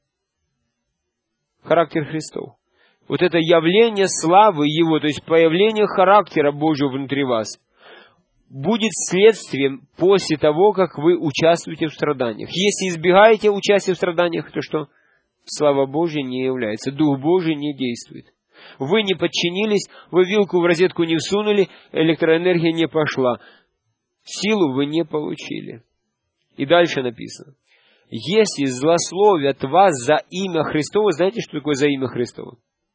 Характер Христов. Вот это явление славы Его, то есть появление характера Божьего внутри вас, будет следствием после того, как вы участвуете в страданиях. Если избегаете участия в страданиях, то что? Слава Божья не является, Дух Божий не действует. Вы не подчинились, вы вилку в розетку не всунули, электроэнергия не пошла. Силу вы не получили. И дальше написано. Если злословят вас за имя Христово, знаете, что такое за имя Христово?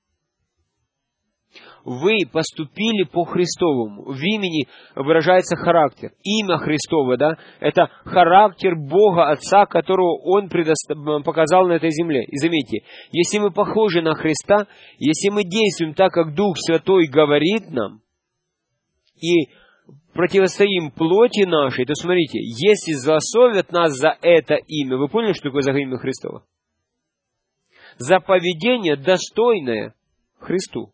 Вы поступили по Христовому. В имени выражается характер. Имя Христово, да, это характер Бога Отца, которого Он показал на этой земле. И заметьте, если мы похожи на Христа, если мы действуем так, как Дух Святой говорит нам, и противостоим плоти нашей, то смотрите, если злословят нас за это имя, вы поняли, что такое за имя Христово? За поведение, достойное Христу.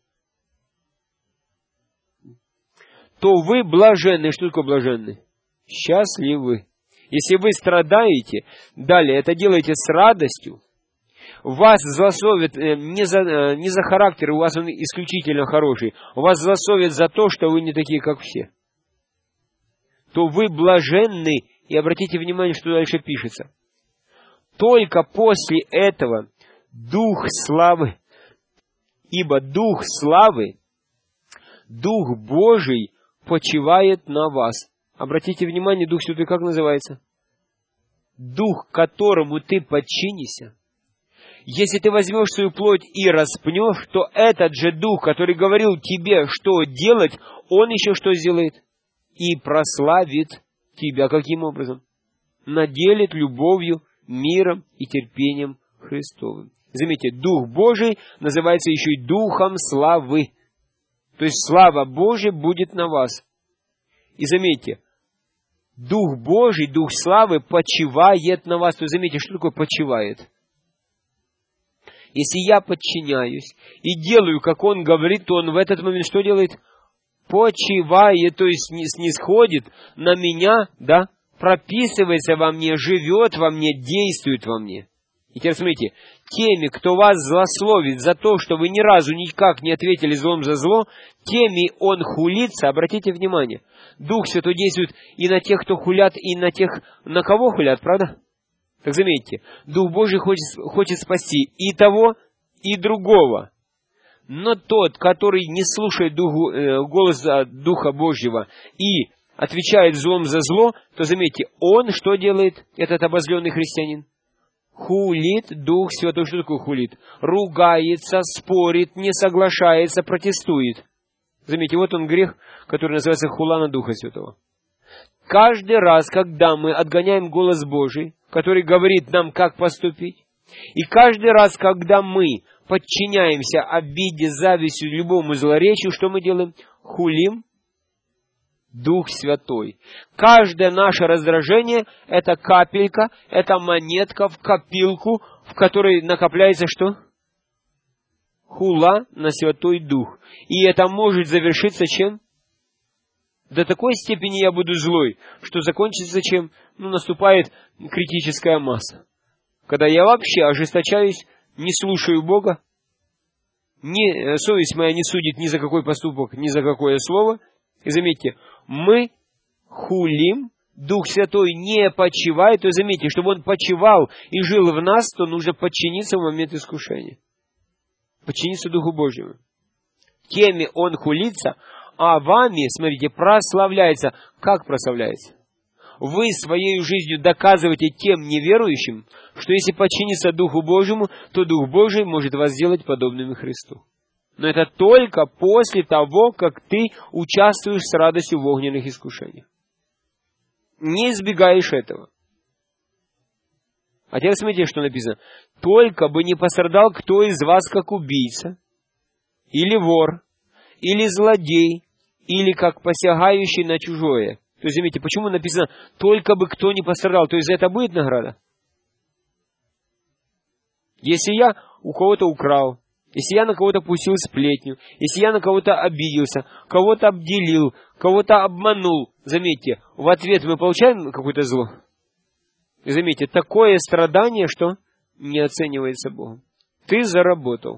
То вы блаженны. Что такое блаженны? Счастливы. Если вы страдаете, далее это делаете с радостью, вас злословят не за характер, у вас он исключительно хороший, вас злословят за то, что вы не такие, как все, то вы блаженны, и обратите внимание, что дальше пишется. Только после этого Дух славы, ибо Дух славы, Дух Божий почивает на вас. Обратите внимание, Дух Святой как называется? Дух, которому ты подчинишься. Если ты возьмешь свою плоть и распнешь, то этот же Дух, который говорил тебе, что делать, Он еще что сделает? И прославит тебя. Каким образом? Наделит любовью, миром и терпением Христовым. Заметьте, Дух Божий называется еще и Духом славы. То есть слава Божия будет на вас. И заметьте, Дух Божий, Дух славы почивает на вас. То есть заметьте, что такое почивает? Если я подчиняюсь и делаю, как Он говорит, то Он в этот момент что делает? Почивает, то есть снисходит на меня, да, прописывается во мне, живет во мне, действует во мне. И теперь смотрите, теми, кто вас злословит за то, что вы ни разу никак не ответили злом за зло, теми он хулится. Обратите внимание, Дух Святой действует и на тех, кто хулят, и на тех, на кого хулят, правда? Так заметьте, Дух Божий хочет спасти и того, и другого. Но тот, который не слушает голос Духа Божьего и отвечает злом за зло, то заметьте, он что делает, этот обозленный христианин? Хулит Дух Святой. Что такое хулит? Ругается, спорит, не соглашается, протестует. Заметьте, вот он грех, который называется хула на Духа Святого. Каждый раз, когда мы отгоняем голос Божий, который говорит нам, как поступить, и каждый раз, когда мы подчиняемся обиде, завистью, любому злоречию, что мы делаем? Хулим Дух Святой. Каждое наше раздражение – это капелька, это монетка в копилку, в которой накопляется что? Хула на Святой Дух. И это может завершиться чем? До такой степени я буду злой, что закончится чем? Наступает критическая масса. Когда я вообще ожесточаюсь, не слушаю Бога, совесть моя не судит ни за какой поступок, ни за какое слово. И заметьте, мы хулим Дух Святой не почивает, то заметьте, чтобы Он почивал и жил в нас, то нужно подчиниться в момент искушения. Подчиниться Духу Божьему. Теми Он хулится, а вами, смотрите, прославляется. Как прославляется? Вы своей жизнью доказываете тем неверующим, что если подчиниться Духу Божьему, то Дух Божий может вас сделать подобными Христу. Но это только после того, как ты участвуешь с радостью в огненных искушениях. Не избегаешь этого. А теперь смотрите, что написано. Только бы не пострадал кто из вас как убийца, или вор, или злодей, или как посягающий на чужое. То есть, заметьте, почему написано, только бы кто не пострадал, то есть за это будет награда? Если я у кого-то украл, если я на кого-то пустил сплетню, если я на кого-то обиделся, кого-то обделил, кого-то обманул, заметьте, в ответ мы получаем какое-то зло. И заметьте, такое страдание, что не оценивается Богом. Ты заработал.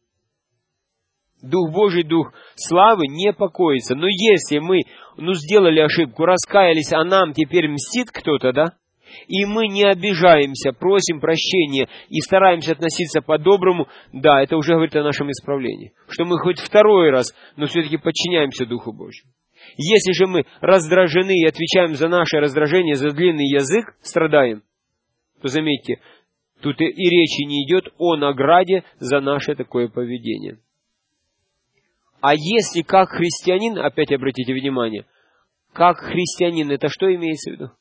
Дух Божий, Дух славы не покоится. Но если мы сделали ошибку, раскаялись, а нам теперь мстит кто-то, да? И мы не обижаемся, просим прощения и стараемся относиться по-доброму, да, это уже говорит о нашем исправлении. Что мы хоть второй раз, но все-таки подчиняемся Духу Божьему. Если же мы раздражены и отвечаем за наше раздражение, за длинный язык, страдаем, то заметьте, тут и речи не идет о награде за наше такое поведение. А если как христианин, опять обратите внимание, как христианин, это что имеется в виду?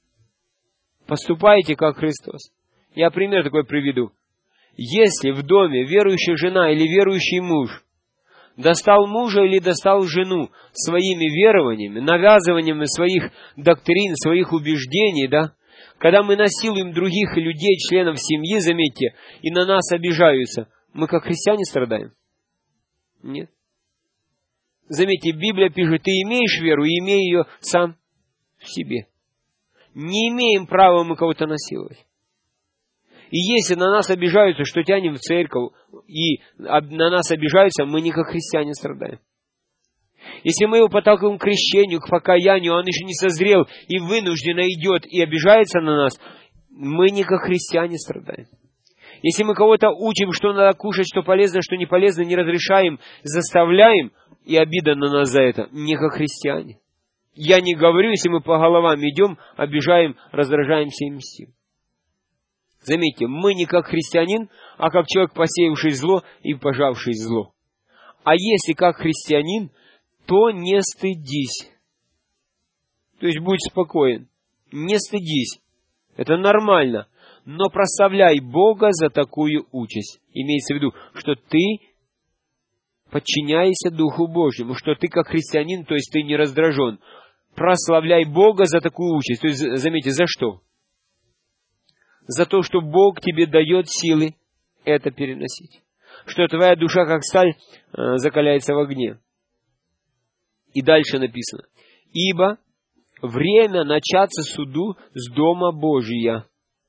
Поступайте как Христос. Я пример такой приведу. Если в доме верующая жена или верующий муж достал мужа или достал жену своими верованиями, навязываниями своих доктрин, своих убеждений, да, когда мы насилуем других людей, членов семьи, заметьте, и на нас обижаются, мы как христиане страдаем? Нет. Заметьте, Библия пишет, ты имеешь веру, и имей ее сам в себе. Не имеем права мы кого-то насиловать. И если на нас обижаются, что тянем в церковь, и на нас обижаются, мы не как христиане страдаем. Если мы его подталкиваем к крещению, к покаянию, он еще не созрел и вынужденно идет и обижается на нас, мы не как христиане страдаем. Если мы кого-то учим, что надо кушать, что полезно, что не полезно, не разрешаем, заставляем, и обида на нас за это, не как христиане. Я не говорю, если мы по головам идем, обижаем, раздражаемся и мстим. Заметьте, мы не как христианин, а как человек, посеявший зло и пожавший зло. А если как христианин, то не стыдись. То есть будь спокоен. Не стыдись. Это нормально. Но прославляй Бога за такую участь. Имеется в виду, что ты подчиняйся Духу Божьему, что ты как христианин, то есть ты не раздражен. Прославляй Бога за такую участь. То есть, заметьте, за что? За то, что Бог тебе дает силы это переносить. Что твоя душа, как сталь, закаляется в огне. И дальше написано. Ибо время начаться суду с Дома Божия.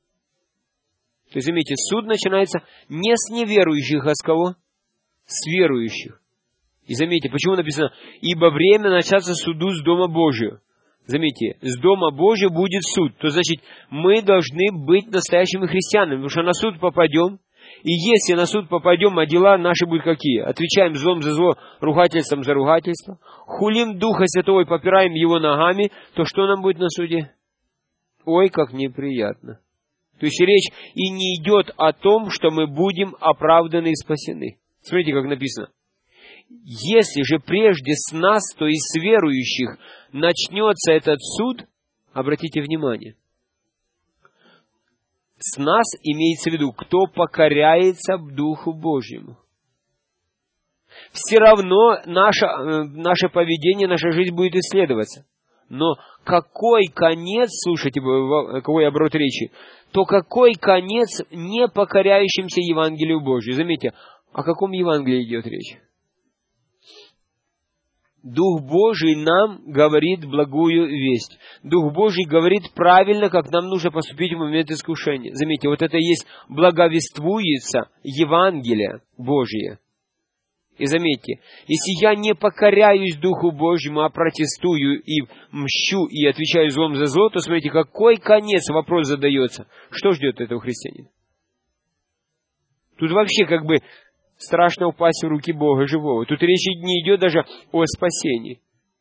То есть, заметьте, суд начинается не с неверующих, а с кого? С верующих. И заметьте, почему написано, ибо время начаться суду с Дома Божия. Заметьте, с Дома Божия будет суд. То значит, мы должны быть настоящими христианами, потому что на суд попадем. И если на суд попадем, а дела наши будут какие? Отвечаем злом за зло, ругательством за ругательство. Хулим Духа Святого и попираем Его ногами, то что нам будет на суде? Ой, как неприятно. То есть речь и не идет о том, что мы будем оправданы и спасены. Смотрите, как написано. Если же прежде с нас, то есть с верующих, начнется этот суд, обратите внимание, с нас имеется в виду, кто покоряется Духу Божьему. Все равно наше поведение, наша жизнь будет исследоваться. Но какой конец, слушайте, какой оборот речи, то какой конец не покоряющимся Евангелию Божию? Заметьте, о каком Евангелии идет речь? Дух Божий нам говорит благую весть. Дух Божий говорит правильно, как нам нужно поступить в момент искушения. Заметьте, вот это и есть благовествуется Евангелие Божие. И заметьте, если я не покоряюсь Духу Божьему, а протестую и мщу, и отвечаю злом за зло, то смотрите, какой конец, вопрос задается. Что ждет этого христианина? Тут вообще как бы страшно упасть в руки Бога живого. Тут речь не идет даже о спасении.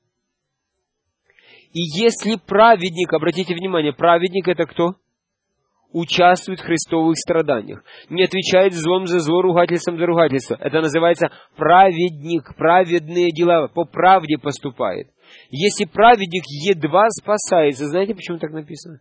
И если праведник, обратите внимание, праведник это кто? Участвует в христовых страданиях. Не отвечает злом за зло, ругательством за ругательство. Это называется праведник, праведные дела, по правде поступает. Если праведник едва спасается, знаете, почему так написано?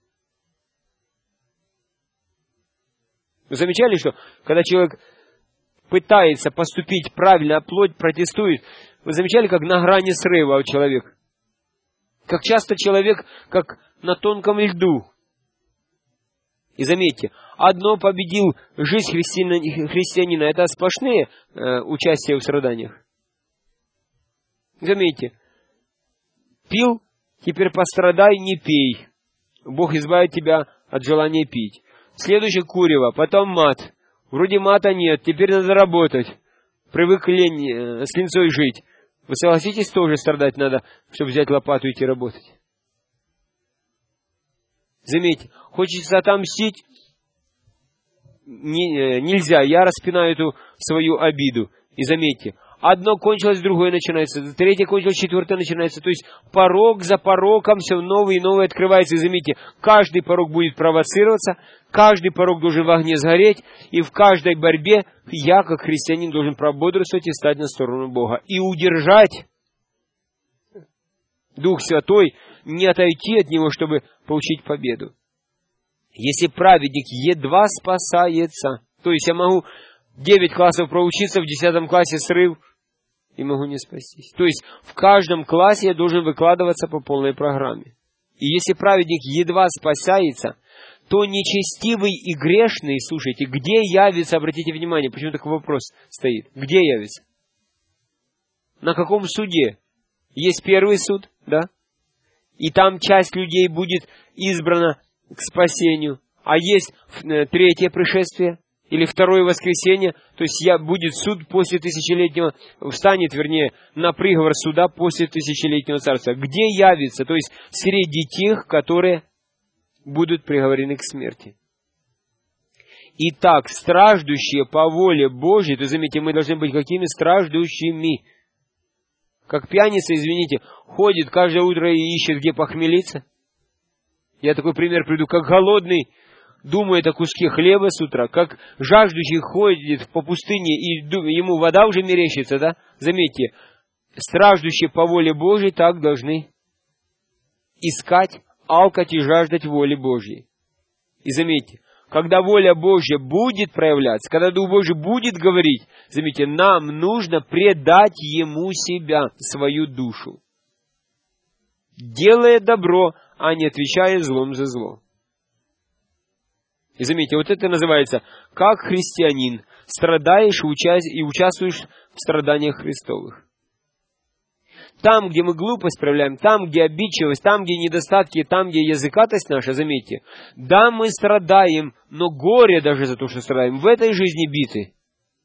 Вы замечали, что когда человек пытается поступить правильно, а плоть протестует, вы замечали, как на грани срыва у человека? Как часто человек, как на тонком льду. И заметьте, одно победил жизнь христианина, это сплошные участия в страданиях. Заметьте, пил, теперь пострадай, не пей. Бог избавит тебя от желания пить. Следующее курево, потом мат. Вроде мата нет, теперь надо работать. Привык лень, с линцой жить. Вы согласитесь, тоже страдать надо, чтобы взять лопату и идти работать? Заметьте, хочется отомстить, нельзя, я распинаю эту свою обиду. И заметьте, одно кончилось, другое начинается, третье кончилось, четвертое начинается. То есть порог за пороком все новое и новое открывается. И заметьте, каждый порок будет провоцироваться, каждый порок должен в огне сгореть, и в каждой борьбе я, как христианин, должен прободрствовать и стать на сторону Бога. И удержать Дух Святой, не отойти от Него, чтобы получить победу. Если праведник едва спасается, то есть я могу 9 классов проучиться, в 10 классе срыв, и могу не спастись. То есть в каждом классе я должен выкладываться по полной программе. И если праведник едва спасается, то нечестивый и грешный, слушайте, где явится, обратите внимание, почему такой вопрос стоит, где явится? На каком суде? Есть первый суд, да? И там часть людей будет избрана к спасению. А есть третье пришествие, или второе воскресенье, то есть будет суд после тысячелетнего, встанет, вернее, на приговор суда после тысячелетнего царства. Где явится? То есть среди тех, которые будут приговорены к смерти. Итак, страждущие по воле Божьей, то заметьте, мы должны быть какими? Страждущими. Как пьяница, извините, ходит каждое утро и ищет, где похмелиться. Я такой пример приведу, как голодный думает о куске хлеба с утра, как жаждущий ходит по пустыне и ему вода уже мерещится, да? Заметьте, страждущие по воле Божьей так должны искать, алкать и жаждать воли Божьей. И заметьте, когда воля Божья будет проявляться, когда Дух Божий будет говорить, заметьте, нам нужно предать Ему себя, свою душу, делая добро, а не отвечая злом за зло. И заметьте, вот это называется, как христианин, страдаешь и участвуешь в страданиях Христовых. Там, где мы глупость проявляем, там, где обидчивость, там, где недостатки, там, где языкатость наша, заметьте, да, мы страдаем, но горе даже за то, что страдаем, в этой жизни биты.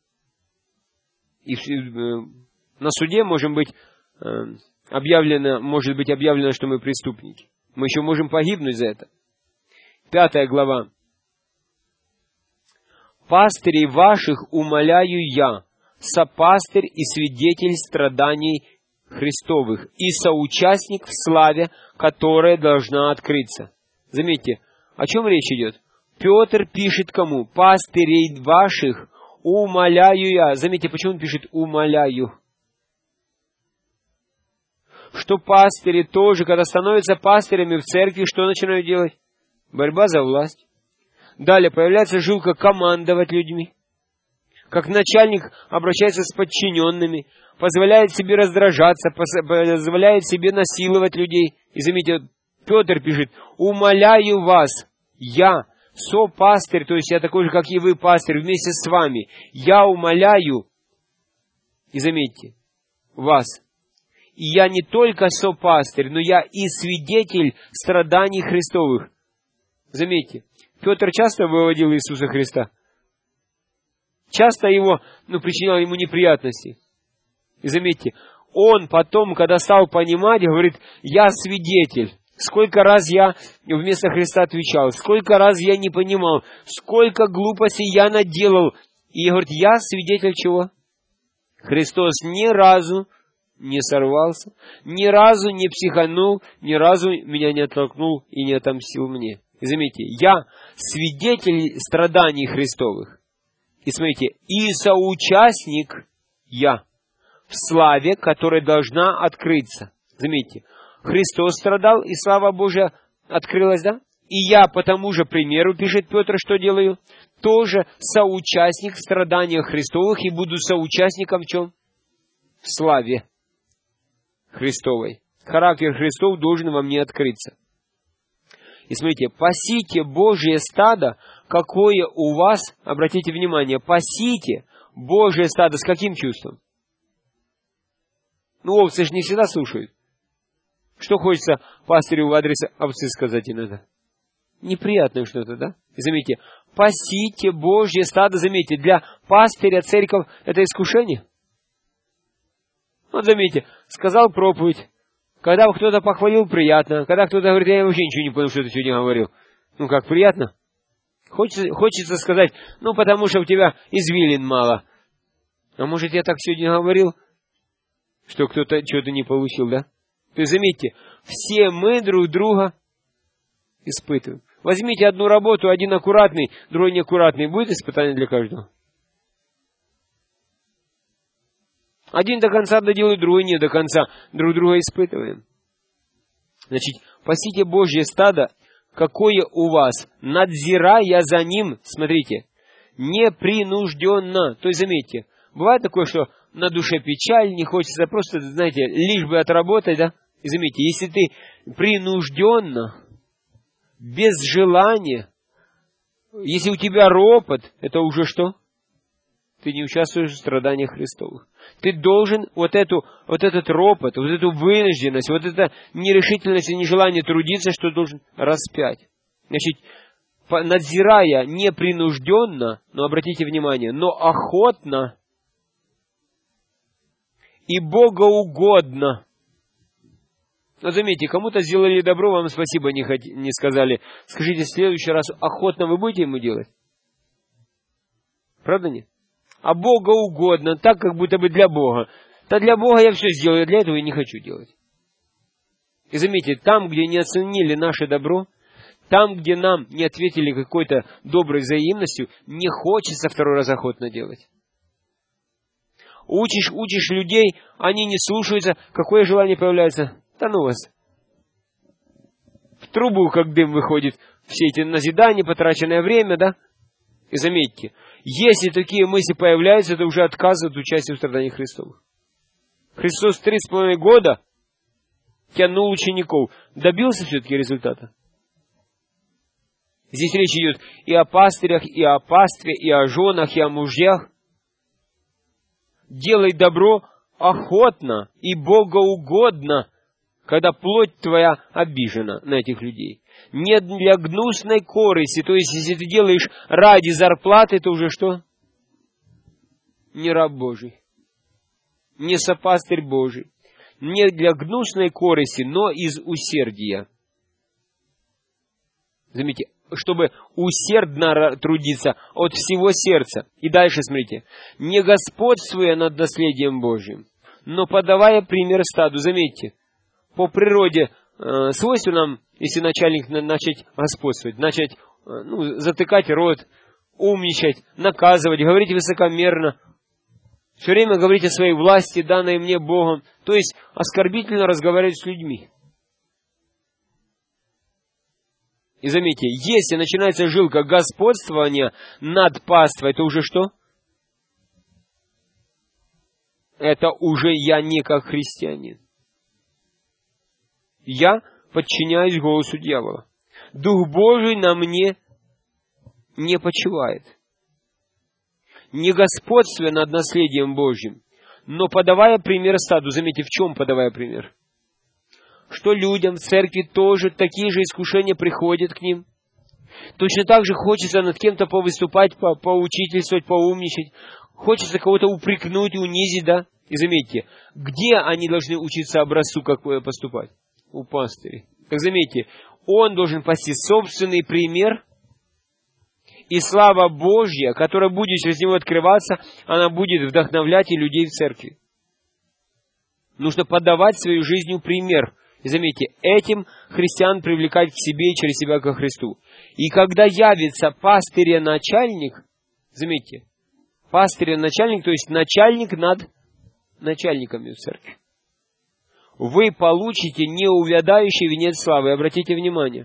И на суде может быть объявлено, что мы преступники. Мы еще можем погибнуть за это. 5 глава. «Пастырей ваших умоляю я, сопастырь и свидетель страданий Христовых, и соучастник в славе, которая должна открыться». Заметьте, о чем речь идет? Петр пишет кому? «Пастырей ваших умоляю я». Заметьте, почему он пишет «умоляю»? Что пастыри тоже, когда становятся пастырями в церкви, что начинают делать? Борьба за власть. Далее появляется жилка командовать людьми. Как начальник обращается с подчиненными, позволяет себе раздражаться, позволяет себе насиловать людей. И заметьте, Петр пишет, умоляю вас, я, сопастырь, то есть я такой же, как и вы, пастырь, вместе с вами, я умоляю, и заметьте, вас. И я не только сопастырь, но я и свидетель страданий Христовых. Заметьте, Петр часто выводил Иисуса Христа часто его, причинял ему неприятности. И заметьте, он потом, когда стал понимать, говорит, я свидетель. Сколько раз я вместо Христа отвечал, сколько раз я не понимал, сколько глупостей я наделал. И говорит, я свидетель чего? Христос ни разу не сорвался, ни разу не психанул, ни разу меня не оттолкнул и не отомстил мне. И заметьте, я свидетель страданий Христовых. И смотрите, и соучастник я в славе, которая должна открыться. Заметьте, Христос страдал, и слава Божия открылась, да? И я по тому же примеру, пишет Петр, что делаю? Тоже соучастник в страданиях Христовых, и буду соучастником в чем? В славе Христовой. Характер Христов должен во мне открыться. И смотрите, пасите Божье стадо, какое у вас, обратите внимание, пасите Божье стадо с каким чувством? Овцы же не всегда слушают. Что хочется пастырю в адрес овцы сказать иногда? Неприятное что-то, да? И заметьте, пасите Божье стадо, заметьте, для пастыря церковь это искушение. Заметьте, сказал проповедь. Когда кто-то похвалил, приятно. Когда кто-то говорит, я вообще ничего не понял, что ты сегодня говорил. Как приятно. Хочется сказать, потому что у тебя извилин мало. А может, я так сегодня говорил, что кто-то что-то не получил, да? То есть, заметьте, все мы друг друга испытываем. Возьмите одну работу, один аккуратный, другой неаккуратный. Будет испытание для каждого? Один до конца доделает, другой не до конца. Друг друга испытываем. Значит, пасите Божье стадо, какое у вас, надзирая за ним, смотрите, непринужденно. То есть, заметьте, бывает такое, что на душе печаль, не хочется просто, знаете, лишь бы отработать, да? И заметьте, если ты принужденно, без желания, если у тебя ропот, это уже что? Ты не участвуешь в страданиях Христовых. Ты должен этот ропот, вот эту вынужденность, вот эта нерешительность и нежелание трудиться, что должен распять. Значит, надзирая непринужденно, но обратите внимание, но охотно и богоугодно. Заметьте, кому-то сделали добро, вам спасибо не сказали. Скажите, в следующий раз охотно вы будете ему делать? Правда нет? А богоугодно, так как будто бы для Бога. Да для Бога я все сделаю, для этого и не хочу делать. И заметьте, там, где не оценили наше добро, там, где нам не ответили какой-то доброй взаимностью, не хочется второй раз охотно делать. Учишь людей, они не слушаются, какое желание появляется? Да ну вас. В трубу, как дым выходит, все эти назидания, потраченное время, да? И заметьте, если такие мысли появляются, это уже отказ от участия в страданиях Христовых. Христос 3,5 года тянул учеников. Добился все-таки результата? Здесь речь идет и о пастырях, и о пастве, и о женах, и о мужьях. Делай добро охотно и богоугодно, когда плоть твоя обижена на этих людей. Не для гнусной корысти, то есть, если ты делаешь ради зарплаты, это уже что? Не раб Божий, не сопастырь Божий. Не для гнусной корысти, но из усердия. Заметьте, чтобы усердно трудиться от всего сердца. И дальше смотрите. Не господствуя над наследием Божьим, но подавая пример стаду. Заметьте, по природе свойственно нам, если начальник начать господствовать, начать затыкать рот, умничать, наказывать, говорить высокомерно, все время говорить о своей власти, данной мне Богом, то есть оскорбительно разговаривать с людьми. И заметьте, если начинается жилка господствования над паствой, это уже что? Это уже я не как христианин. Я подчиняюсь голосу дьявола. Дух Божий на мне не почивает. Не господствуя над наследием Божьим, но подавая пример стаду. Заметьте, в чем подавая пример? Что людям в церкви тоже такие же искушения приходят к ним. Точно так же хочется над кем-то повыступать, поучительствовать, поумничать. Хочется кого-то упрекнуть, унизить, да? И заметьте, где они должны учиться образцу, как поступать? У пастырей. Так заметьте, он должен пасти собственный пример, и слава Божья, которая будет через него открываться, она будет вдохновлять и людей в церкви. Нужно подавать свою жизнью пример. И заметьте, этим христиан привлекать к себе и через себя ко Христу. И когда явится пастырь-начальник, заметьте, пастырь-начальник, то есть начальник над начальниками в церкви, вы получите неувядающий венец славы. Обратите внимание.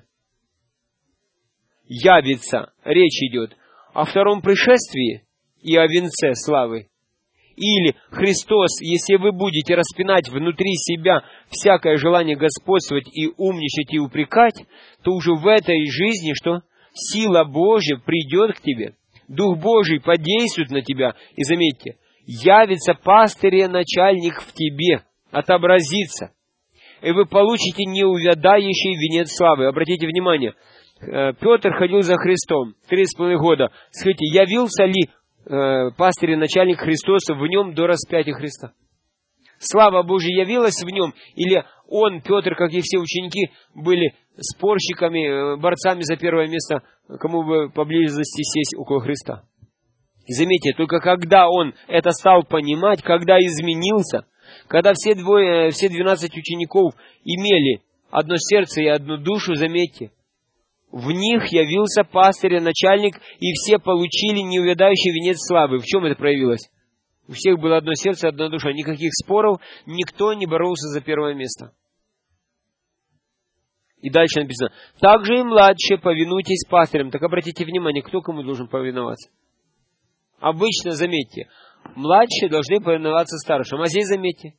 Явится, речь идет о втором пришествии и о венце славы. Или Христос, если вы будете распинать внутри себя всякое желание господствовать и умничать и упрекать, то уже в этой жизни что? Сила Божья придет к тебе, Дух Божий подействует на тебя, и заметьте, явится пастырь-начальник в тебе, отобразится, и вы получите неувядающий венец славы. Обратите внимание, Петр ходил за Христом 3,5 года. Скажите, явился ли пастырь-начальник Христос в нем до распятия Христа? Слава Божья явилась в нем? Или он, Петр, как и все ученики, были спорщиками, борцами за первое место, кому бы поблизости сесть около Христа? И заметьте, только когда он это стал понимать, когда изменился, когда все 12 учеников имели одно сердце и одну душу, заметьте, в них явился пастырь-начальник, и все получили неувядающий венец славы. В чем это проявилось? У всех было одно сердце, одна душа. Никаких споров, никто не боролся за первое место. И дальше написано, также и младшие повинуйтесь пастырям. Так обратите внимание, кто кому должен повиноваться. Обычно, заметьте, младшие должны повиноваться старшим. А здесь, заметьте,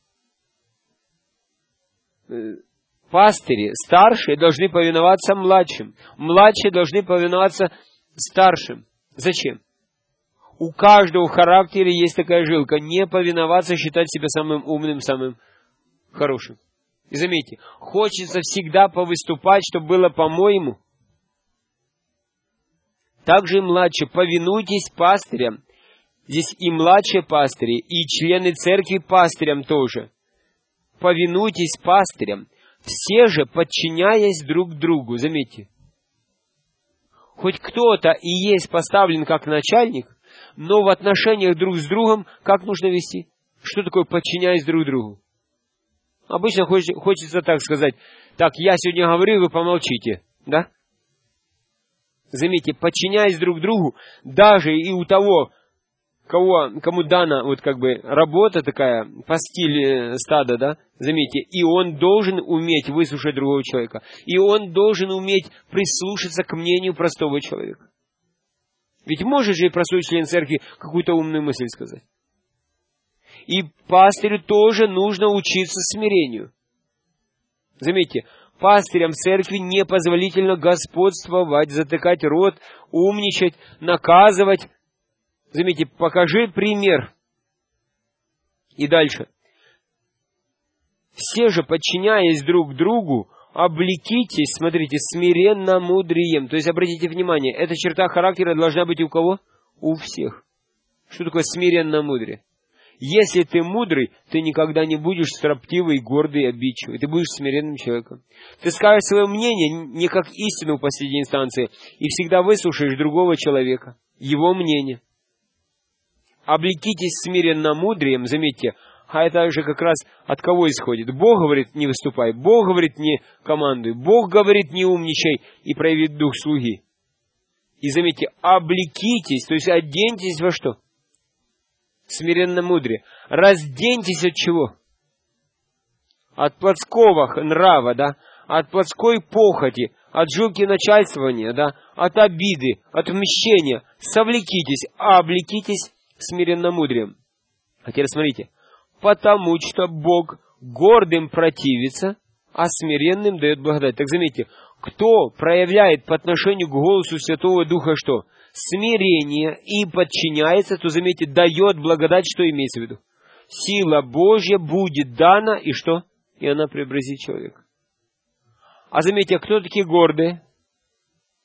пастыри, старшие должны повиноваться младшим. Младшие должны повиноваться старшим. Зачем? У каждого в характере есть такая жилка. Не повиноваться, считать себя самым умным, самым хорошим. И заметьте, хочется всегда повыступать, чтобы было по-моему. Также и младшие, повинуйтесь пастырям. Здесь и младшие пастыри, и члены церкви пастырям тоже. Повинуйтесь пастырям. Все же, подчиняясь друг другу, заметьте, хоть кто-то и есть поставлен как начальник, но в отношениях друг с другом как нужно вести? Что такое подчиняясь друг другу? Обычно хочется так сказать, так, я сегодня говорю, вы помолчите, да? Заметьте, подчиняясь друг другу, даже и у того, кому дана вот как бы работа такая, пасти стада, да, заметьте, и он должен уметь выслушать другого человека, и он должен уметь прислушаться к мнению простого человека. Ведь может же и простой член церкви какую-то умную мысль сказать. И пастырю тоже нужно учиться смирению. Заметьте, пастырям церкви непозволительно господствовать, затыкать рот, умничать, наказывать. Заметьте, покажи пример. И дальше. Все же, подчиняясь друг другу, облекитесь, смотрите, смиренно мудрием. То есть, обратите внимание, эта черта характера должна быть у кого? У всех. Что такое смиренно мудрее? Если ты мудрый, ты никогда не будешь строптивый, гордый, обидчивый. Ты будешь смиренным человеком. Ты скажешь свое мнение не как истину в последней инстанции, и всегда выслушаешь другого человека, его мнение. Облекитесь смиренно мудрием, заметьте, а это же как раз от кого исходит? Бог говорит, не выступай, Бог говорит, не командуй, Бог говорит, не умничай и проявит дух слуги. И заметьте, облекитесь, то есть оденьтесь во что? Смиренно мудрее. Разденьтесь от чего? От плотского нрава, да? От плотской похоти, от жилки начальствования, да? От обиды, от мщения. Совлекитесь, облекитесь смиренно мудрием. А теперь смотрите. Потому что Бог гордым противится, а смиренным дает благодать. Так заметьте, кто проявляет по отношению к голосу Святого Духа что? Смирение и подчиняется, то, заметьте, дает благодать, что имеется в виду? Сила Божья будет дана, и что? И она преобразит человека. А заметьте, а кто такие гордые?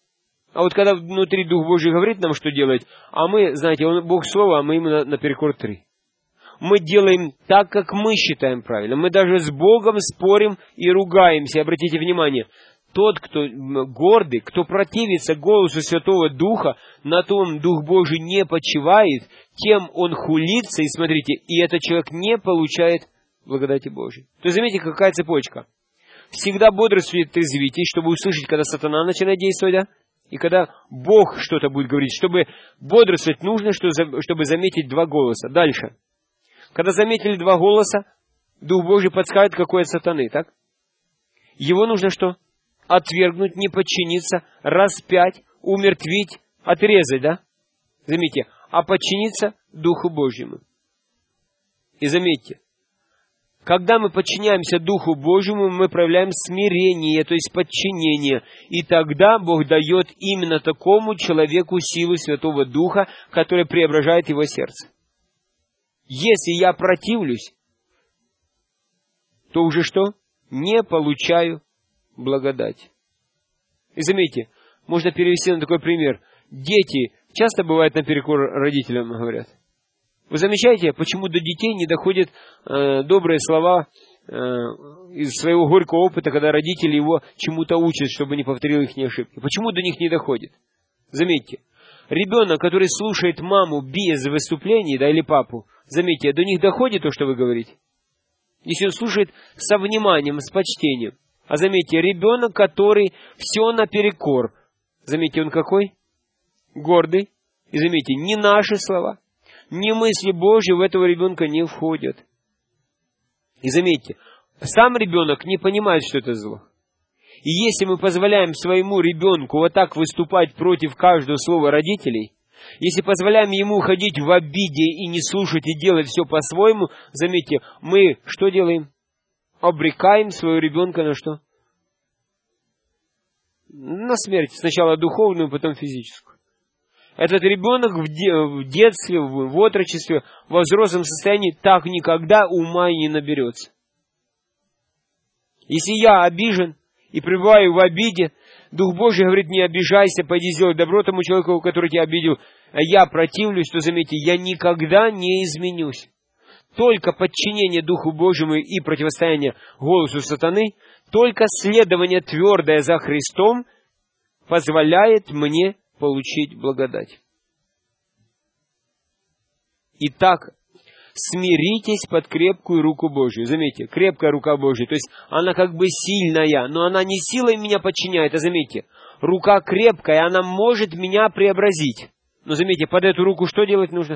А вот когда внутри Дух Божий говорит нам, что делать, а мы, знаете, Бог Слово, а мы ему наперекор 3. Мы делаем так, как мы считаем правильно. Мы даже с Богом спорим и ругаемся. Обратите внимание, тот, кто гордый, кто противится голосу Святого Духа, на том Дух Божий не почивает, тем он хулится, и смотрите, и этот человек не получает благодати Божией. То есть, заметьте, какая цепочка. Всегда бодрствуйте и трезвитесь, чтобы услышать, когда сатана начинает действовать, да? И когда Бог что-то будет говорить. Чтобы бодрствовать, нужно, чтобы заметить 2 голоса. Дальше. Когда заметили 2 голоса, Дух Божий подскажет, какой от сатаны, так? Его нужно что? Отвергнуть, не подчиниться, распять, умертвить, отрезать, да? Заметьте, а подчиниться Духу Божьему. И заметьте, когда мы подчиняемся Духу Божьему, мы проявляем смирение, то есть подчинение. И тогда Бог дает именно такому человеку силу Святого Духа, которая преображает его сердце. Если я противлюсь, то уже что? Не получаю благодать. И заметьте, можно перевести на такой пример. Дети часто бывает наперекор родителям говорят. Вы замечаете, почему до детей не доходят добрые слова из своего горького опыта, когда родители его чему-то учат, чтобы не повторил их ошибки? Почему до них не доходит? Заметьте, ребенок, который слушает маму без выступлений, да, или папу, заметьте, до них доходит то, что вы говорите? Если он слушает со вниманием, с почтением. А заметьте, ребенок, который все наперекор. Заметьте, он какой? Гордый. И заметьте, не наши слова, ни мысли Божьи в этого ребенка не входят. И заметьте, сам ребенок не понимает, что это зло. И если мы позволяем своему ребенку вот так выступать против каждого слова родителей, если позволяем ему ходить в обиде и не слушать и делать все по-своему, заметьте, мы что делаем? Обрекаем своего ребенка на что? На смерть. Сначала духовную, потом физическую. Этот ребенок в детстве, в отрочестве, во взрослом состоянии так никогда ума и не наберется. Если я обижен и пребываю в обиде, Дух Божий говорит, не обижайся, пойди сделай добро тому человеку, который тебя обидел, а я противлюсь, то заметьте, я никогда не изменюсь. Только подчинение Духу Божьему и противостояние голосу сатаны, только следование твердое за Христом позволяет мне получить благодать. Итак, смиритесь под крепкую руку Божью. Заметьте, крепкая рука Божья, то есть она как бы сильная, но она не силой меня подчиняет, а заметьте, рука крепкая, она может меня преобразить. Но заметьте, под эту руку что делать нужно?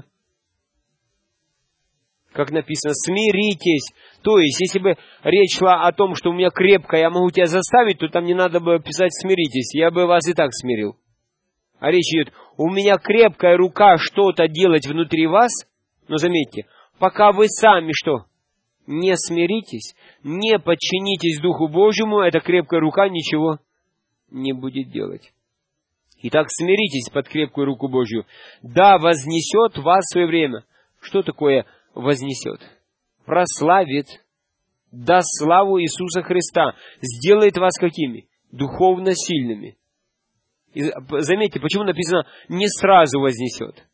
Как написано, смиритесь. То есть, если бы речь шла о том, что у меня крепкая, я могу тебя заставить, то там не надо было писать смиритесь, я бы вас и так смирил. А речь идет, у меня крепкая рука что-то делать внутри вас, но заметьте, пока вы сами что? Не смиритесь, не подчинитесь Духу Божьему, эта крепкая рука ничего не будет делать. Итак, смиритесь под крепкую руку Божью. Да, вознесет вас в свое время. Что такое вознесет? Прославит, даст славу Иисуса Христа, сделает вас какими? Духовно сильными. И заметьте, почему написано «не сразу вознесет».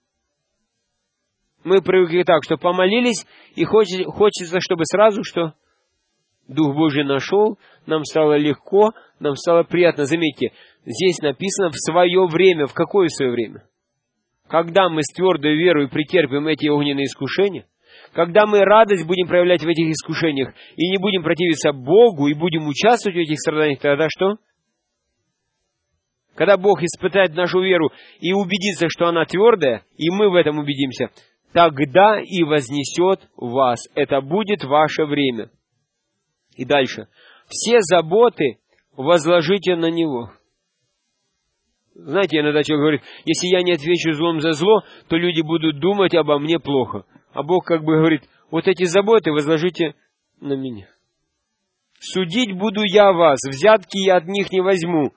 Мы привыкли так, что помолились, и хочется, чтобы сразу что? Дух Божий нашел, нам стало легко, нам стало приятно. Заметьте, здесь написано «в свое время». В какое свое время? Когда мы с твердой верой претерпим эти огненные искушения, когда мы радость будем проявлять в этих искушениях и не будем противиться Богу и будем участвовать в этих страданиях, тогда что? Когда Бог испытает нашу веру и убедится, что она твердая, и мы в этом убедимся, тогда и вознесет вас. Это будет ваше время. И дальше. Все заботы возложите на Него. Знаете, иногда человек говорит, если я не отвечу злом за зло, то люди будут думать обо мне плохо. А Бог как бы говорит, вот эти заботы возложите на меня. Судить буду я вас, взятки я от них не возьму.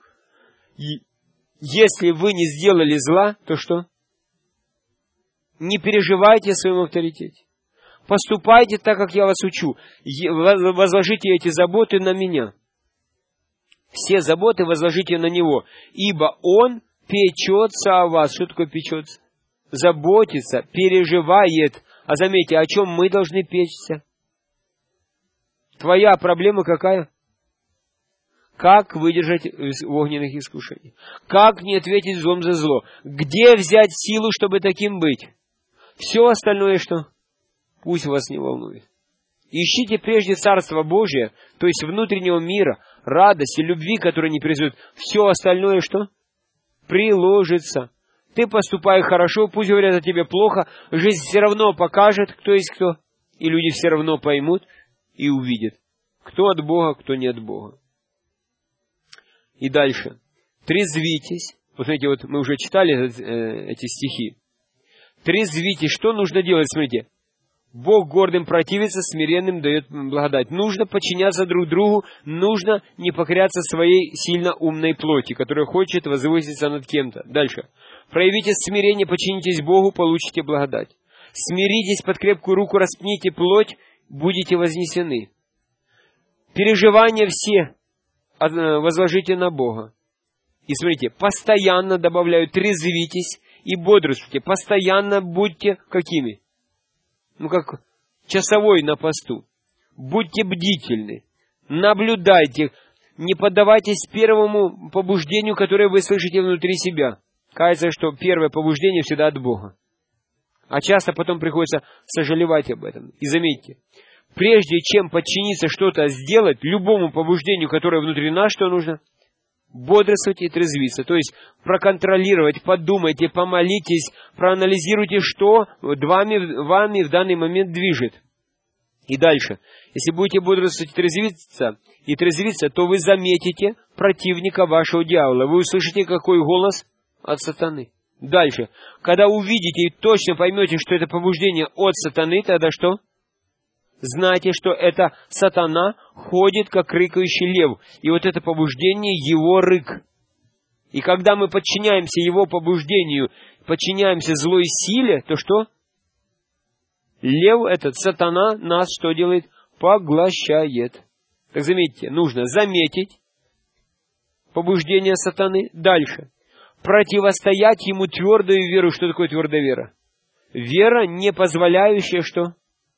Если вы не сделали зла, то что? Не переживайте о своем авторитете. Поступайте так, как я вас учу. Возложите эти заботы на меня. Все заботы возложите на Него, ибо Он печется о вас. Что такое печется? Заботится, переживает. А заметьте, о чем мы должны печься? Твоя проблема какая? Как выдержать огненных искушений? Как не ответить злом за зло? Где взять силу, чтобы таким быть? Все остальное что? Пусть вас не волнует. Ищите прежде Царство Божие, то есть внутреннего мира, радости, любви, которые не произойдут. Все остальное что? Приложится. Ты поступай хорошо, пусть говорят о тебе плохо, жизнь все равно покажет, кто есть кто. И люди все равно поймут и увидят, кто от Бога, кто не от Бога. И дальше. Трезвитесь. Вот смотрите, вот мы уже читали эти стихи. Трезвитесь. Что нужно делать? Смотрите. Бог гордым противится, смиренным дает благодать. Нужно подчиняться друг другу, нужно не покоряться своей сильно умной плоти, которая хочет возвыситься над кем-то. Дальше. Проявите смирение, подчинитесь Богу, получите благодать. Смиритесь под крепкую руку, распните плоть, будете вознесены. Переживания все возложите на Бога. И смотрите, постоянно добавляю, трезвитесь и бодрствуйте. Постоянно будьте какими? Как часовой на посту. Будьте бдительны. Наблюдайте. Не поддавайтесь первому побуждению, которое вы слышите внутри себя. Кажется, что первое побуждение всегда от Бога. А часто потом приходится сожалевать об этом. И заметьте, прежде чем подчиниться что-то сделать, любому побуждению, которое внутри нас, что нужно? Бодрствовать и трезвиться. То есть проконтролировать, подумайте, помолитесь, проанализируйте, что вами в данный момент движет. И дальше. Если будете бодрствовать и трезвиться, то вы заметите противника вашего дьявола. Вы услышите, какой голос от сатаны. Дальше. Когда увидите и точно поймете, что это побуждение от сатаны, тогда что? Знайте, что это сатана ходит, как рыкающий лев. И вот это побуждение — его рык. И когда мы подчиняемся его побуждению, подчиняемся злой силе, то что? Лев этот, сатана, нас что делает? Поглощает. Так заметьте, нужно заметить побуждение сатаны. Дальше. Противостоять ему твердою верой. Что такое твердая вера? Вера, не позволяющая что?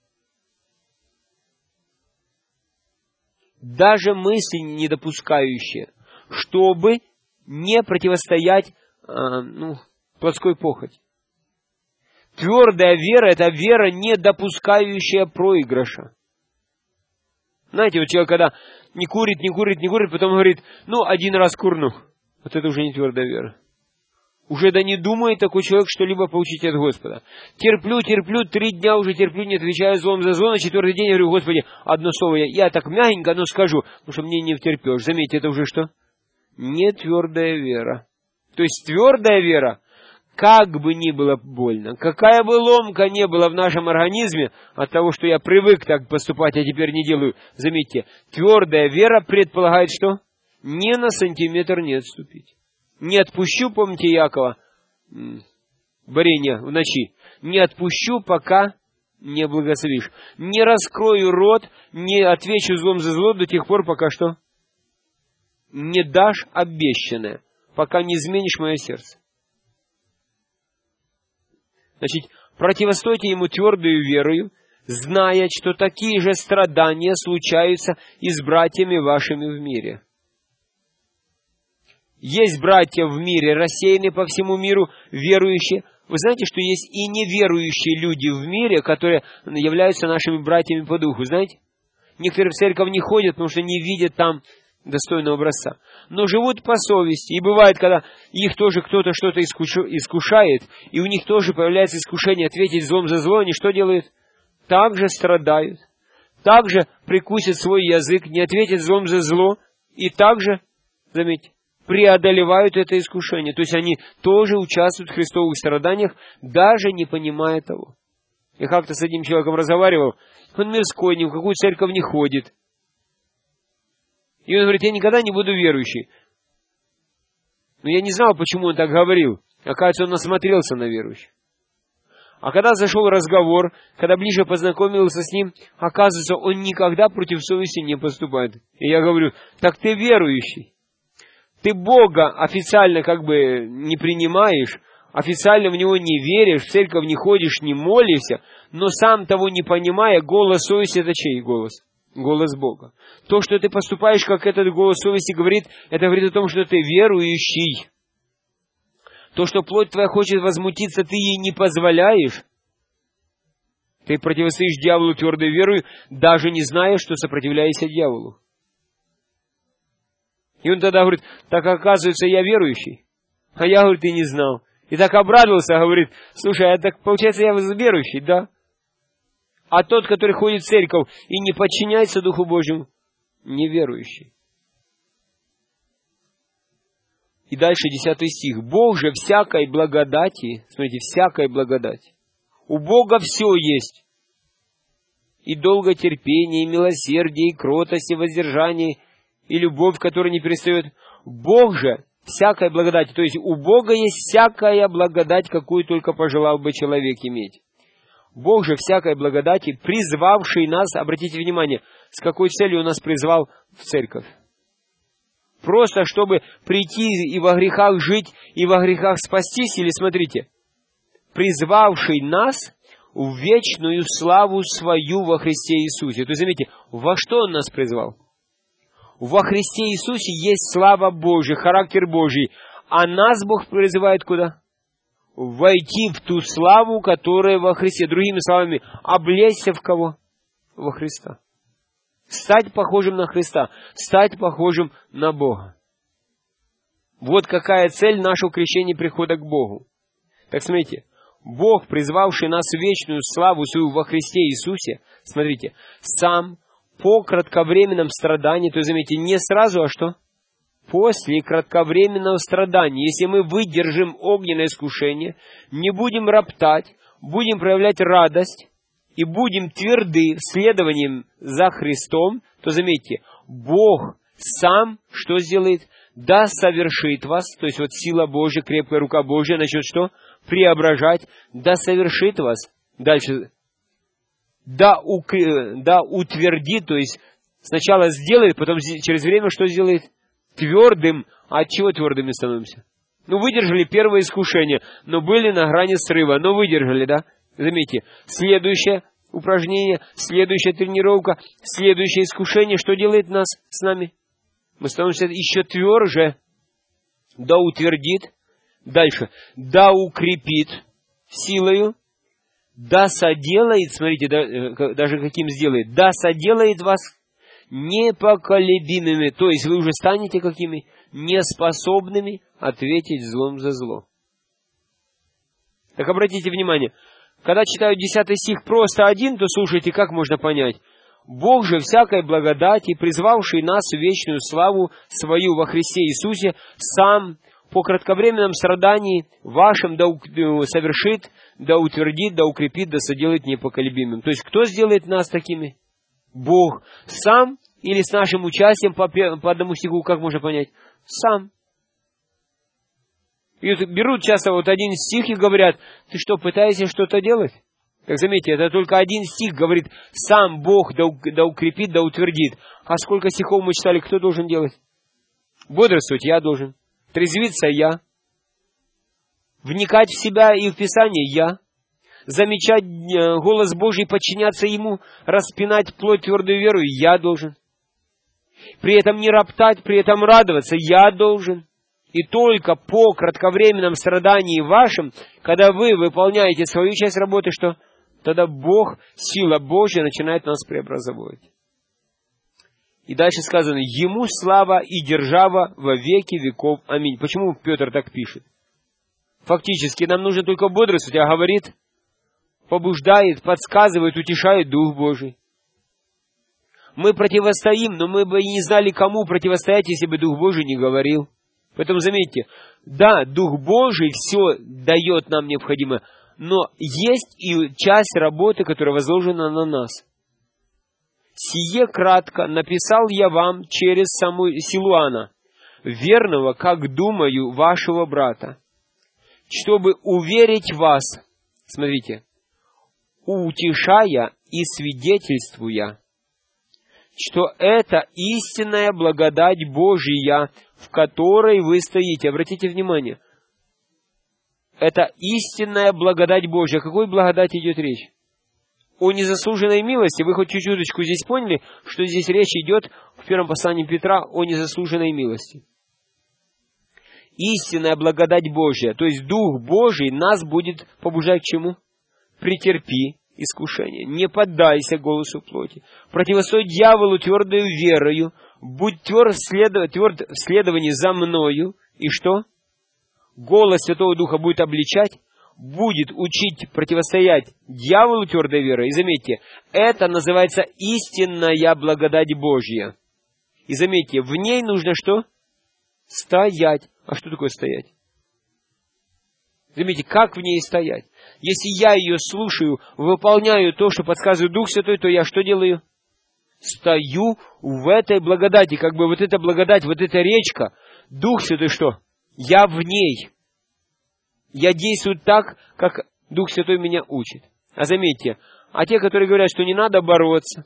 Даже мысли не допускающие, чтобы не противостоять плотской похоти. Твердая вера — это вера, не допускающая проигрыша. Знаете, вот человек, когда не курит, потом говорит, один раз курну. Вот это уже не твердая вера. Уже не думает такой человек что-либо получить от Господа. Терплю, 3 дня уже терплю, не отвечаю злом за зло, на 4-й день я говорю, Господи, одно слово я так мягенько, скажу, потому что мне не втерпешь. Заметьте, это уже что? Не твердая вера. То есть твердая вера, как бы ни было больно, какая бы ломка ни была в нашем организме от того, что я привык так поступать, а теперь не делаю. Заметьте, твердая вера предполагает что? Ни на сантиметр не отступить. Не отпущу, помните Якова, борение в ночи, не отпущу, пока не благословишь. Не раскрою рот, не отвечу злом за зло до тех пор, пока что? Не дашь обещанное, пока не изменишь мое сердце. Значит, противостойте ему твердою верою, зная, что такие же страдания случаются и с братьями вашими в мире. Есть братья в мире, рассеянные по всему миру, верующие. Вы знаете, что есть и неверующие люди в мире, которые являются нашими братьями по духу, знаете? Некоторые в церковь не ходят, потому что не видят там достойного образца. Но живут по совести. И бывает, когда их тоже кто-то что-то искушает, и у них тоже появляется искушение ответить злом за зло, они что делают? Также страдают. Также прикусят свой язык, не ответят злом за зло, и также, заметьте, преодолевают это искушение. То есть они тоже участвуют в христовых страданиях, даже не понимая того. Я как-то с одним человеком разговаривал, он мирской, ни в какую церковь не ходит. И он говорит, я никогда не буду верующий. Но я не знал, почему он так говорил. Оказывается, он насмотрелся на верующих. А когда зашел разговор, когда ближе познакомился с ним, оказывается, он никогда против совести не поступает. И я говорю, так ты верующий. ты Бога официально как бы не принимаешь, официально в Него не веришь, в церковь не ходишь, не молишься, но сам того не понимая, голос совести — это чей голос? Голос Бога. То, что ты поступаешь, как этот голос совести говорит, это говорит о том, что ты верующий. То, что плоть твоя хочет возмутиться, ты ей не позволяешь. Ты противостоишь дьяволу твердой верой, даже не зная, что сопротивляешься дьяволу. И он тогда говорит: так оказывается, я верующий. А я, говорит, и не знал. И так обрадовался, говорит: слушай, а так получается, я верующий, да? А тот, который ходит в церковь и не подчиняется Духу Божьему, неверующий. И дальше 10 стих. Бог же всякой благодати, смотрите, всякой благодати. У Бога все есть. И долготерпение, и милосердие, и кротость, и воздержание, и любовь, которая не перестает. Бог же всякой благодати. То есть у Бога есть всякая благодать, какую только пожелал бы человек иметь. Бог же всякой благодати, призвавший нас, обратите внимание, с какой целью Он нас призвал в церковь. Просто чтобы прийти и во грехах жить, и во грехах спастись, или смотрите, призвавший нас в вечную славу свою во Христе Иисусе. То есть, заметьте, во что Он нас призвал? Во Христе Иисусе есть слава Божия, характер Божий, а нас Бог призывает куда? Войти в ту славу, которая во Христе. Другими словами, облечься в кого? Во Христа. Стать похожим на Христа. Стать похожим на Бога. Вот какая цель нашего крещения прихода к Богу. Так смотрите, Бог, призвавший нас в вечную славу свою во Христе Иисусе, смотрите, сам по кратковременном страдании, то есть, заметьте, не сразу, а что? После кратковременного страдания, если мы выдержим огненное искушение, не будем роптать, будем проявлять радость и будем тверды следованием за Христом, то заметьте, Бог сам что сделает? Да совершит вас, то есть вот сила Божья, крепкая рука Божья начнет что? Преображать, да совершит вас. Дальше. Да утвердит, то есть сначала сделает, потом через время что сделает? Твердым. А от чего твердыми становимся? Выдержали первое искушение, но были на грани срыва, но выдержали, да? Заметьте, следующее упражнение, следующая тренировка, следующее искушение, что делает нас с нами? Мы становимся еще тверже. Да утвердит. Дальше. Да укрепит силою. Да соделает, смотрите, даже каким сделает. Да соделает вас непоколебимыми. То есть вы уже станете какими? Неспособными ответить злом за зло. Так обратите внимание, когда читаю 10 стих просто один, то слушайте, как можно понять. Бог же всякой благодати, призвавший нас в вечную славу свою во Христе Иисусе, сам по кратковременном страдании вашим да совершит, да утвердит, да укрепит, да соделает непоколебимым. То есть кто сделает нас такими? Бог сам или с нашим участием по одному стиху, как можно понять? Сам. И вот берут часто вот один стих и говорят: ты что, пытаешься что-то делать? Как заметьте, это только один стих говорит: сам Бог да укрепит, да утвердит. А сколько стихов мы читали, кто должен делать? Бодрствовать я должен. Трезвиться я. Вникать в себя и в Писание я. Замечать голос Божий, подчиняться Ему, распинать плоть твердую веру я должен. При этом не роптать, при этом радоваться я должен. И только по кратковременном страдании вашим, когда вы выполняете свою часть работы, что? Тогда Бог, сила Божья начинает нас преобразовывать. И дальше сказано: Ему слава и держава во веки веков. Аминь. Почему Петр так пишет? Фактически нам нужно только бодрствовать, а говорит, побуждает, подсказывает, утешает Дух Божий. Мы противостоим, но мы бы и не знали, кому противостоять, если бы Дух Божий не говорил. Поэтому заметьте, да, Дух Божий все дает нам необходимое, но есть и часть работы, которая возложена на нас. «Сие кратко написал я вам через саму Силуана, верного, как думаю, вашего брата, чтобы уверить вас, смотрите, утешая и свидетельствуя, что это истинная благодать Божия, в которой вы стоите. Обратите внимание. Это истинная благодать Божья. О какой благодати идет речь? О незаслуженной милости. Вы хоть чуть-чуточку здесь поняли, что здесь речь идет в первом послании Петра о незаслуженной милости. Истинная благодать Божья, то есть Дух Божий нас будет побуждать к чему? Претерпи искушение, не поддайся голосу плоти, противостой дьяволу твердою верою, будь тверд в следовании за мною, и что? Голос Святого Духа будет обличать, будет учить противостоять дьяволу твердой верой. И заметьте, это называется истинная благодать Божья. И заметьте, в ней нужно что? Стоять. А что такое стоять? Заметьте, как в ней стоять? Если я ее слушаю, выполняю то, что подсказывает Дух Святой, то я что делаю? Стою в этой благодати. Как бы вот эта благодать, вот эта речка, Дух Святой что? Я в ней. Я действую так, как Дух Святой меня учит. А заметьте, а те, которые говорят, что не надо бороться,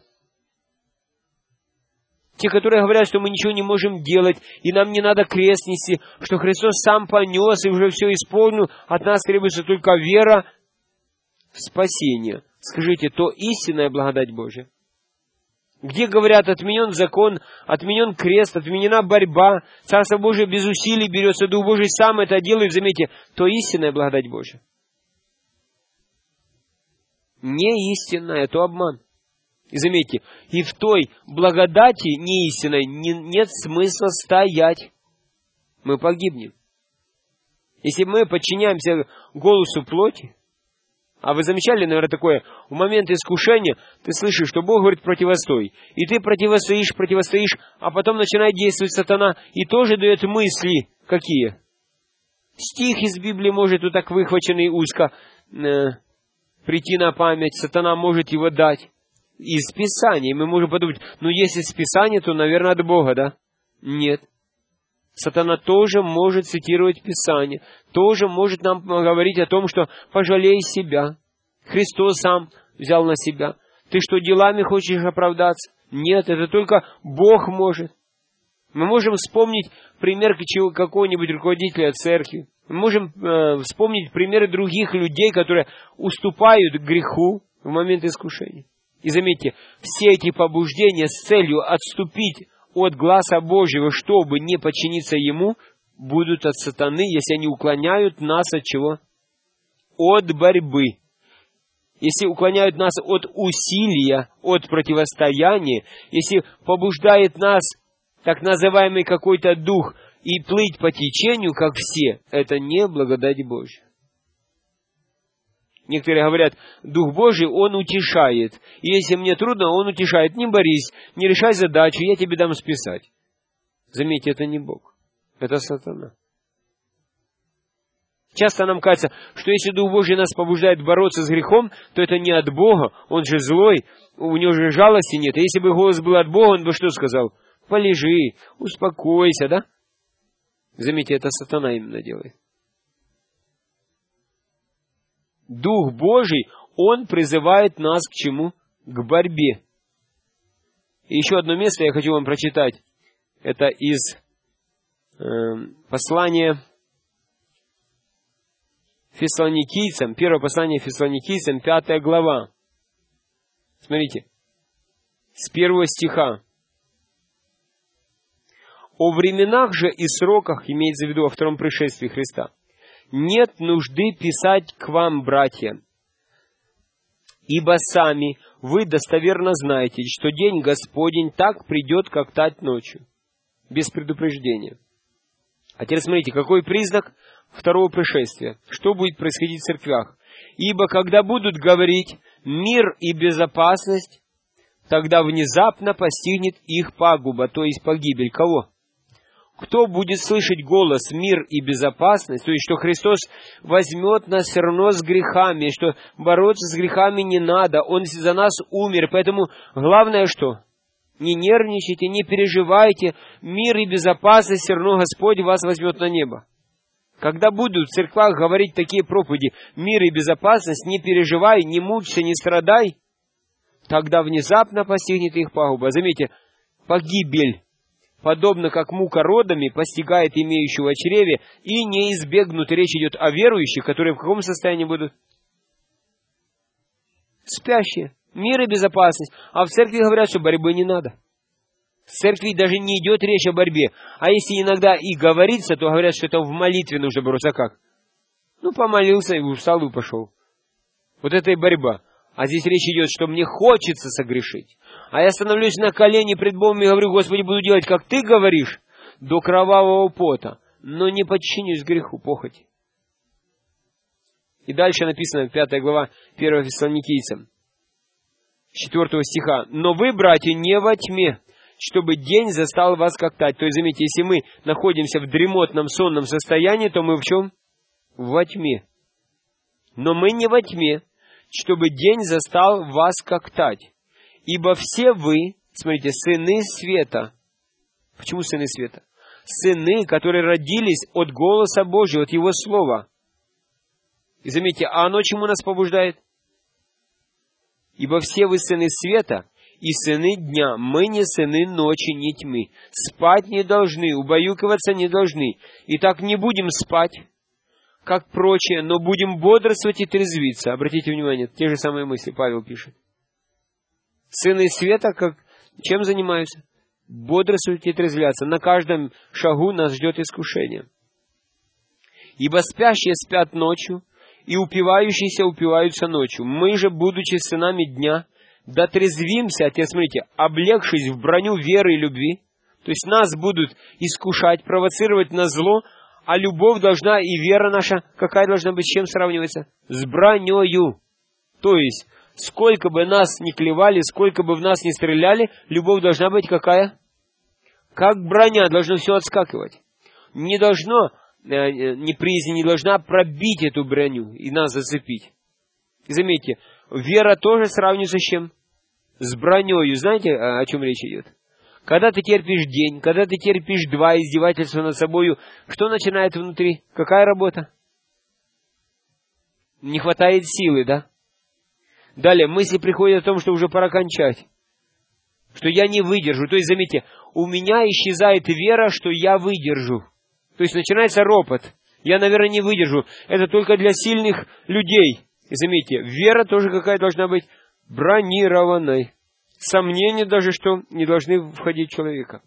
те, которые говорят, что мы ничего не можем делать, и нам не надо крест нести, что Христос сам понес и уже все исполнил, от нас требуется только вера в спасение. Скажите, то истинная благодать Божья? Где говорят, отменен закон, отменен крест, отменена борьба, Царство Божие без усилий берется, Дух Божий сам это делает, заметьте, то истинная благодать Божья. Не истинная, то обман. И заметьте, и в той благодати неистинной нет смысла стоять. Мы погибнем. Если мы подчиняемся голосу плоти, а вы замечали, наверное, такое, в момент искушения ты слышишь, что Бог говорит противостой, и ты противостоишь, а потом начинает действовать сатана, и тоже дает мысли какие? Стих из Библии может вот так выхваченный узко прийти на память, сатана может его дать. Из Писания. Мы можем подумать, ну если из Писания, то, наверное, от Бога, да? Нет. Сатана тоже может цитировать Писание, тоже может нам говорить о том, что пожалей себя. Христос сам взял на себя. Ты что, делами хочешь оправдаться? Нет, это только Бог может. Мы можем вспомнить пример какого-нибудь руководителя церкви. Мы можем вспомнить примеры других людей, которые уступают греху в момент искушения. И заметьте, все эти побуждения с целью отступить от гласа Божьего, чтобы не подчиниться Ему, будут от сатаны, если они уклоняют нас от чего? От борьбы. Если уклоняют нас от усилия, от противостояния, если побуждает нас так называемый какой-то дух и плыть по течению, как все, это не благодать Божья. Некоторые говорят, Дух Божий, Он утешает. И если мне трудно, Он утешает. Не борись, не решай задачу, я тебе дам списать. Заметьте, это не Бог. Это сатана. Часто нам кажется, что если Дух Божий нас побуждает бороться с грехом, то это не от Бога, Он же злой, у Него же жалости нет. А если бы голос был от Бога, Он бы что сказал? Полежи, успокойся, да? Заметьте, это сатана именно делает. Дух Божий, Он призывает нас к чему? К борьбе. И еще одно место я хочу вам прочитать. Это из послания Фессалоникийцам, первое послание Фессалоникийцам, 5 глава. Смотрите, с 1 стиха. «О временах же и сроках, имеется в виду о втором пришествии Христа, нет нужды писать к вам, братья, ибо сами вы достоверно знаете, что день Господень так придет, как тать ночью, без предупреждения». А теперь смотрите, какой признак второго пришествия? Что будет происходить в церквях? «Ибо когда будут говорить мир и безопасность, тогда внезапно постигнет их пагуба», то есть погибель. Кого? Кто будет слышать голос «мир и безопасность», то есть, что Христос возьмет нас все равно с грехами, что бороться с грехами не надо, Он за нас умер, поэтому главное что? Не нервничайте, не переживайте, мир и безопасность все равно Господь вас возьмет на небо. Когда будут в церквах говорить такие проповеди «мир и безопасность», не переживай, не мучься, не страдай, тогда внезапно постигнет их пагуба. Заметьте, погибель, подобно как мука родами, постигает имеющего в чреве, и не избегнут. Речь идет о верующих, которые в каком состоянии будут? Спящие. Мир и безопасность. А в церкви говорят, что борьбы не надо. В церкви даже не идет речь о борьбе. А если иногда и говорится, то говорят, что это в молитве нужно бороться. А как? Ну, помолился, и устал, и пошел. Вот это и борьба. А здесь речь идет, что мне хочется согрешить. А я становлюсь на колени пред Богом и говорю: Господи, буду делать, как Ты говоришь, до кровавого пота, но не подчинюсь греху, похоти. И дальше написано, 5 глава 1 Фессалоникийцам, 4 стиха. «Но вы, братья, не во тьме, чтобы день застал вас как тать». То есть, заметьте, если мы находимся в дремотном, сонном состоянии, то мы в чем? Во тьме. Но мы не во тьме, чтобы день застал вас как тать. Ибо все вы, смотрите, сыны света. Почему сыны света? Сыны, которые родились от голоса Божьего, от Его Слова. И заметьте, а оно чему нас побуждает? Ибо все вы сыны света и сыны дня, мы не сыны ночи, ни тьмы. Спать не должны, убаюкиваться не должны. Итак, не будем спать, как прочее, но будем бодрствовать и трезвиться. Обратите внимание, те же самые мысли Павел пишет. Сыны света чем занимаются? Бодрствовать и трезвляться. На каждом шагу нас ждет искушение. Ибо спящие спят ночью, и упивающиеся упиваются ночью. Мы же, будучи сынами дня, дотрезвимся, теперь смотрите, облегшись в броню веры и любви. То есть нас будут искушать, провоцировать на зло, а любовь должна, и вера наша, какая должна быть, с чем сравнивается? С бронею. То есть, сколько бы нас ни клевали, сколько бы в нас ни стреляли, любовь должна быть какая? Как броня, должно все отскакивать. Не должно, неприязнь не должна пробить эту броню и нас зацепить. И заметьте, вера тоже сравнивается с чем? С бронею. Знаете, о чем речь идет? Когда ты терпишь день, когда ты терпишь 2 издевательства над собою, что начинает внутри? Какая работа? Не хватает силы, да? Далее, мысли приходят о том, что уже пора кончать. Что я не выдержу. То есть, заметьте, у меня исчезает вера, что я выдержу. То есть, начинается ропот. Я, наверное, не выдержу. Это только для сильных людей. И заметьте, вера тоже какая должна быть? Бронированной. Сомнения даже, что не должны входить в человека.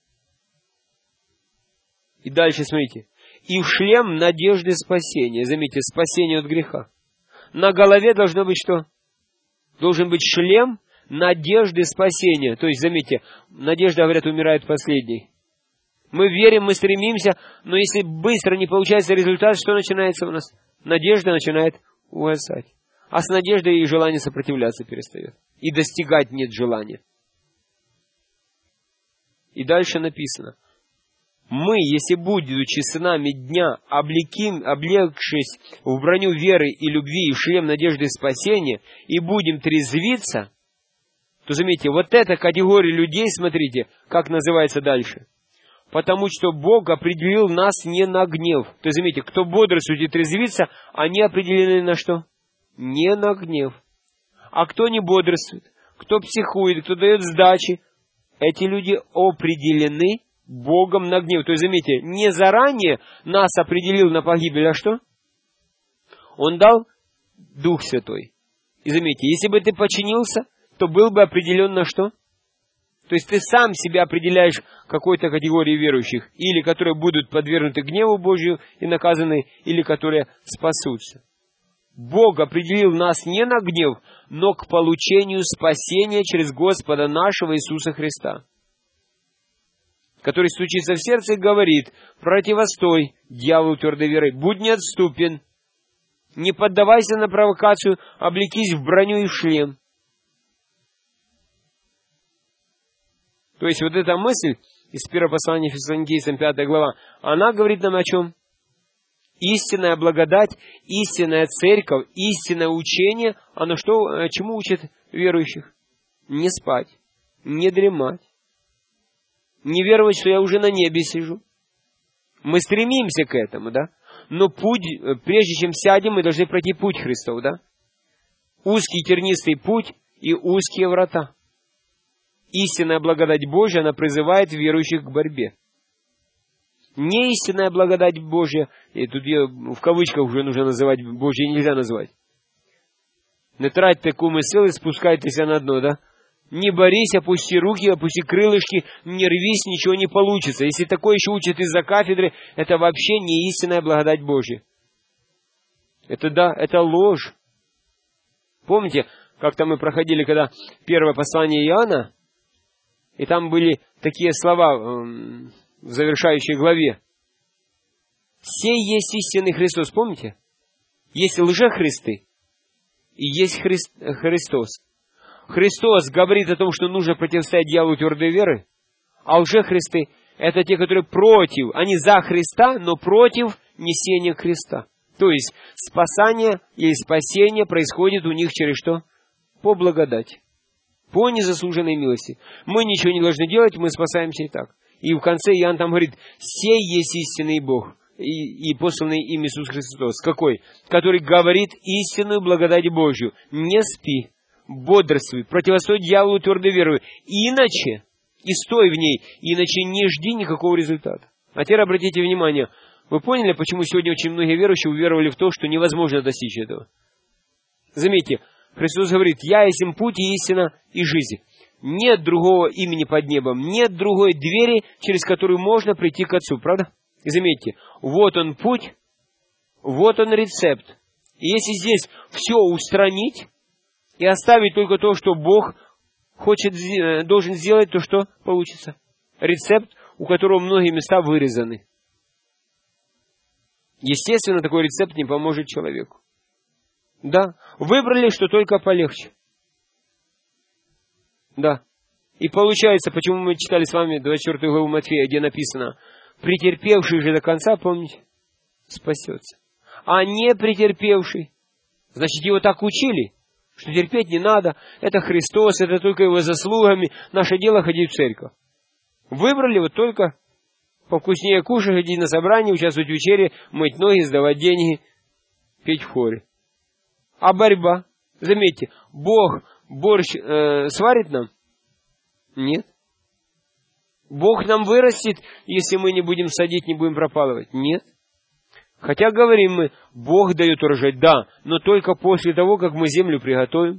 И дальше, смотрите. И в шлем надежды спасения. Заметьте, спасение от греха. На голове должно быть что? Должен быть шлем надежды спасения. То есть, заметьте, надежда, говорят, умирает последней. Мы верим, мы стремимся, но если быстро не получается результат, что начинается у нас? Надежда начинает угасать. А с надеждой и желание сопротивляться перестает. И достигать нет желания. И дальше написано. Мы, если будучи сынами дня, облегшись в броню веры и любви и в шлем надежды спасения, и будем трезвиться, то заметьте, вот эта категория людей, смотрите, как называется дальше. Потому что Бог определил нас не на гнев. То есть, заметьте, кто бодрствует и трезвится, они определены на что? Не на гнев. А кто не бодрствует, кто психует, кто дает сдачи, эти люди определены Богом на гнев. То есть, заметьте, не заранее нас определил на погибель, а что? Он дал Дух Святой. И заметьте, если бы ты подчинился, то был бы определен на что? То есть ты сам себя определяешь какой-то категории верующих, или которые будут подвергнуты гневу Божию и наказаны, или которые спасутся. Бог определил нас не на гнев, но к получению спасения через Господа нашего Иисуса Христа, который стучится в сердце и говорит: противостой дьяволу твердой верой, будь неотступен, не поддавайся на провокацию, облекись в броню и в шлем. То есть вот эта мысль из первого послания Фессалоникийцам, 5 глава, она говорит нам о чем? Истинная благодать, истинная церковь, истинное учение, оно что, чему учит верующих? Не спать, не дремать, не веровать, что я уже на небе сижу. Мы стремимся к этому, да? Но путь, прежде чем сядем, мы должны пройти путь Христов, да? Узкий тернистый путь, и узкие врата. Истинная благодать Божья, она призывает верующих к борьбе. Неистинная благодать Божья, и тут ее в кавычках уже нужно называть, Божьей нельзя назвать. Не трать такую силы, спускайтесь на дно, да? Не борись, опусти руки, опусти крылышки, не рвись, ничего не получится. Если такое еще учат из-за кафедры, это вообще не истинная благодать Божья. Это ложь. Помните, как-то мы проходили, когда первое послание Иоанна, и там были такие слова в завершающей главе. «Сей есть истинный Христос». Помните? Есть лжехристы и есть Христос. Христос говорит о том, что нужно противостоять дьяволу твердой веры, а лжехристы — это те, которые против, они за Христа, но против несения креста. То есть спасание или спасение происходит у них через что? По благодати, по незаслуженной милости. Мы ничего не должны делать, мы спасаемся и так. И в конце Иоанн там говорит: «Сей есть истинный Бог и посланный им Иисус Христос». Какой? Который говорит истинную благодать Божью. Не спи, бодрствуй, противостой дьяволу твердой верой. Иначе, и стой в ней, иначе не жди никакого результата. А теперь обратите внимание, вы поняли, почему сегодня очень многие верующие уверовали в то, что невозможно достичь этого? Заметьте, Христос говорит: «Я есть путь и истина и жизнь». Нет другого имени под небом, нет другой двери, через которую можно прийти к Отцу, правда? И заметьте, вот он путь, вот он рецепт. И если здесь все устранить и оставить только то, что Бог должен сделать, то что получится? Рецепт, у которого многие места вырезаны. Естественно, такой рецепт не поможет человеку. Да, выбрали, что только полегче. Да. И получается, почему мы читали с вами 24 главу Матфея, где написано: «Претерпевший же до конца, помните, спасется». А не претерпевший, значит, его так учили, что терпеть не надо, это Христос, это только Его заслугами, наше дело ходить в церковь. Выбрали вот только повкуснее кушать, ходить на собрание, участвовать в вечере, мыть ноги, сдавать деньги, петь в хоре. А борьба? Заметьте, Бог борщ сварит нам? Нет. Бог нам вырастет, если мы не будем садить, не будем пропалывать? Нет. Хотя говорим мы, Бог дает урожай, да, но только после того, как мы землю приготовим,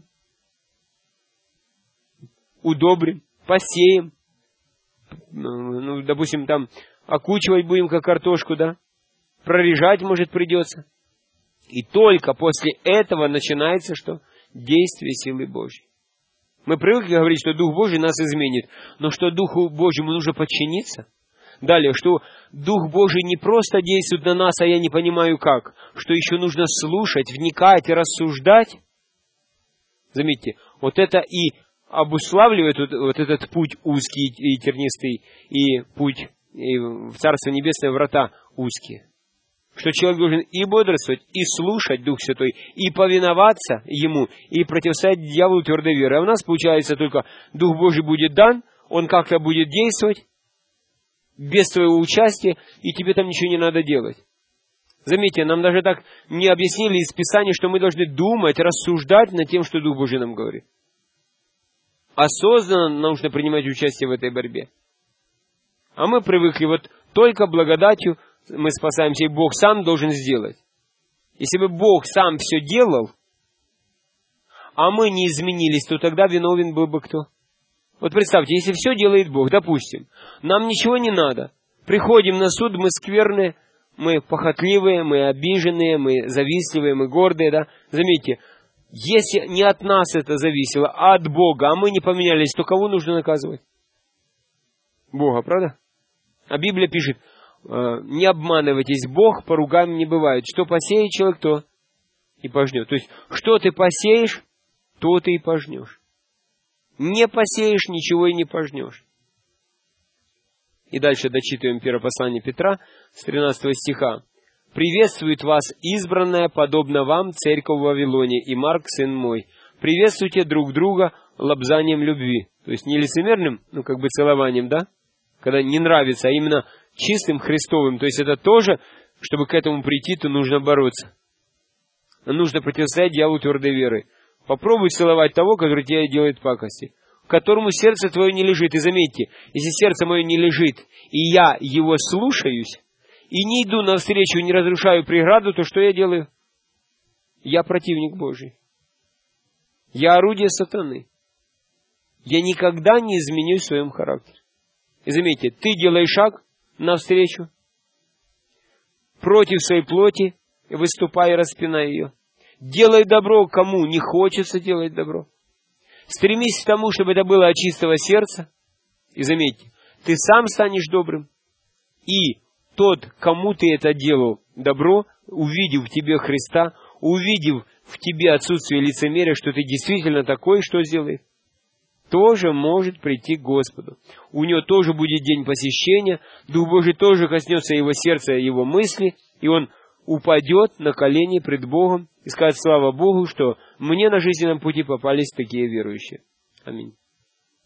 удобрим, посеем, допустим, там окучивать будем, как картошку, да, прорежать, может, придется. И только после этого начинается что? Действие силы Божьей. Мы привыкли говорить, что Дух Божий нас изменит, но что Духу Божьему нужно подчиниться. Далее, что Дух Божий не просто действует на нас, а я не понимаю как, что еще нужно слушать, вникать и рассуждать. Заметьте, вот это и обуславливает вот этот путь узкий и тернистый, и путь и в Царство Небесное врата узкие. Что человек должен и бодрствовать, и слушать Дух Святой, и повиноваться Ему, и противостоять дьяволу твердой верой. А у нас получается только Дух Божий будет дан, Он как-то будет действовать, без твоего участия, и тебе там ничего не надо делать. Заметьте, нам даже так не объяснили из Писания, что мы должны думать, рассуждать над тем, что Дух Божий нам говорит. Осознанно нужно принимать участие в этой борьбе. А мы привыкли вот только благодатью мы спасаемся, и Бог сам должен сделать. Если бы Бог сам все делал, а мы не изменились, то тогда виновен был бы кто? Вот представьте, если все делает Бог, допустим, нам ничего не надо. Приходим на суд, мы скверные, мы похотливые, мы обиженные, мы завистливые, мы гордые, да? Заметьте, если не от нас это зависело, а от Бога, а мы не поменялись, то кого нужно наказывать? Бога, правда? А Библия пишет: не обманывайтесь, Бог поругаем не бывает. Что посеет человек, то и пожнет. То есть, что ты посеешь, то ты и пожнешь. Не посеешь, ничего и не пожнешь. И дальше дочитываем первое послание Петра с 13 стиха. «Приветствует вас избранная, подобно вам, церковь в Вавилоне, и Марк, сын мой. Приветствуйте друг друга лобзанием любви». То есть, не лицемерным, целованием, да? Когда не нравится, а именно чистым Христовым. То есть, это тоже, чтобы к этому прийти, то нужно бороться. Нужно противостоять дьяволу твердой веры. Попробуй целовать того, который тебе делает пакости, к которому сердце твое не лежит. И заметьте, если сердце мое не лежит, и я его слушаюсь, и не иду навстречу, не разрушаю преграду, то что я делаю? Я противник Божий. Я орудие сатаны. Я никогда не изменюсь в своем характере. И заметьте, ты делаешь шаг навстречу, против своей плоти, выступай и распинай ее. Делай добро, кому не хочется делать добро. Стремись к тому, чтобы это было от чистого сердца. И заметьте, ты сам станешь добрым. И тот, кому ты это делал добро, увидев в тебе Христа, увидев в тебе отсутствие лицемерия, что ты действительно такой, что сделает, тоже может прийти к Господу. У него тоже будет день посещения, Дух Божий тоже коснется его сердца, его мысли, и он упадет на колени пред Богом и скажет: слава Богу, что мне на жизненном пути попались такие верующие. Аминь.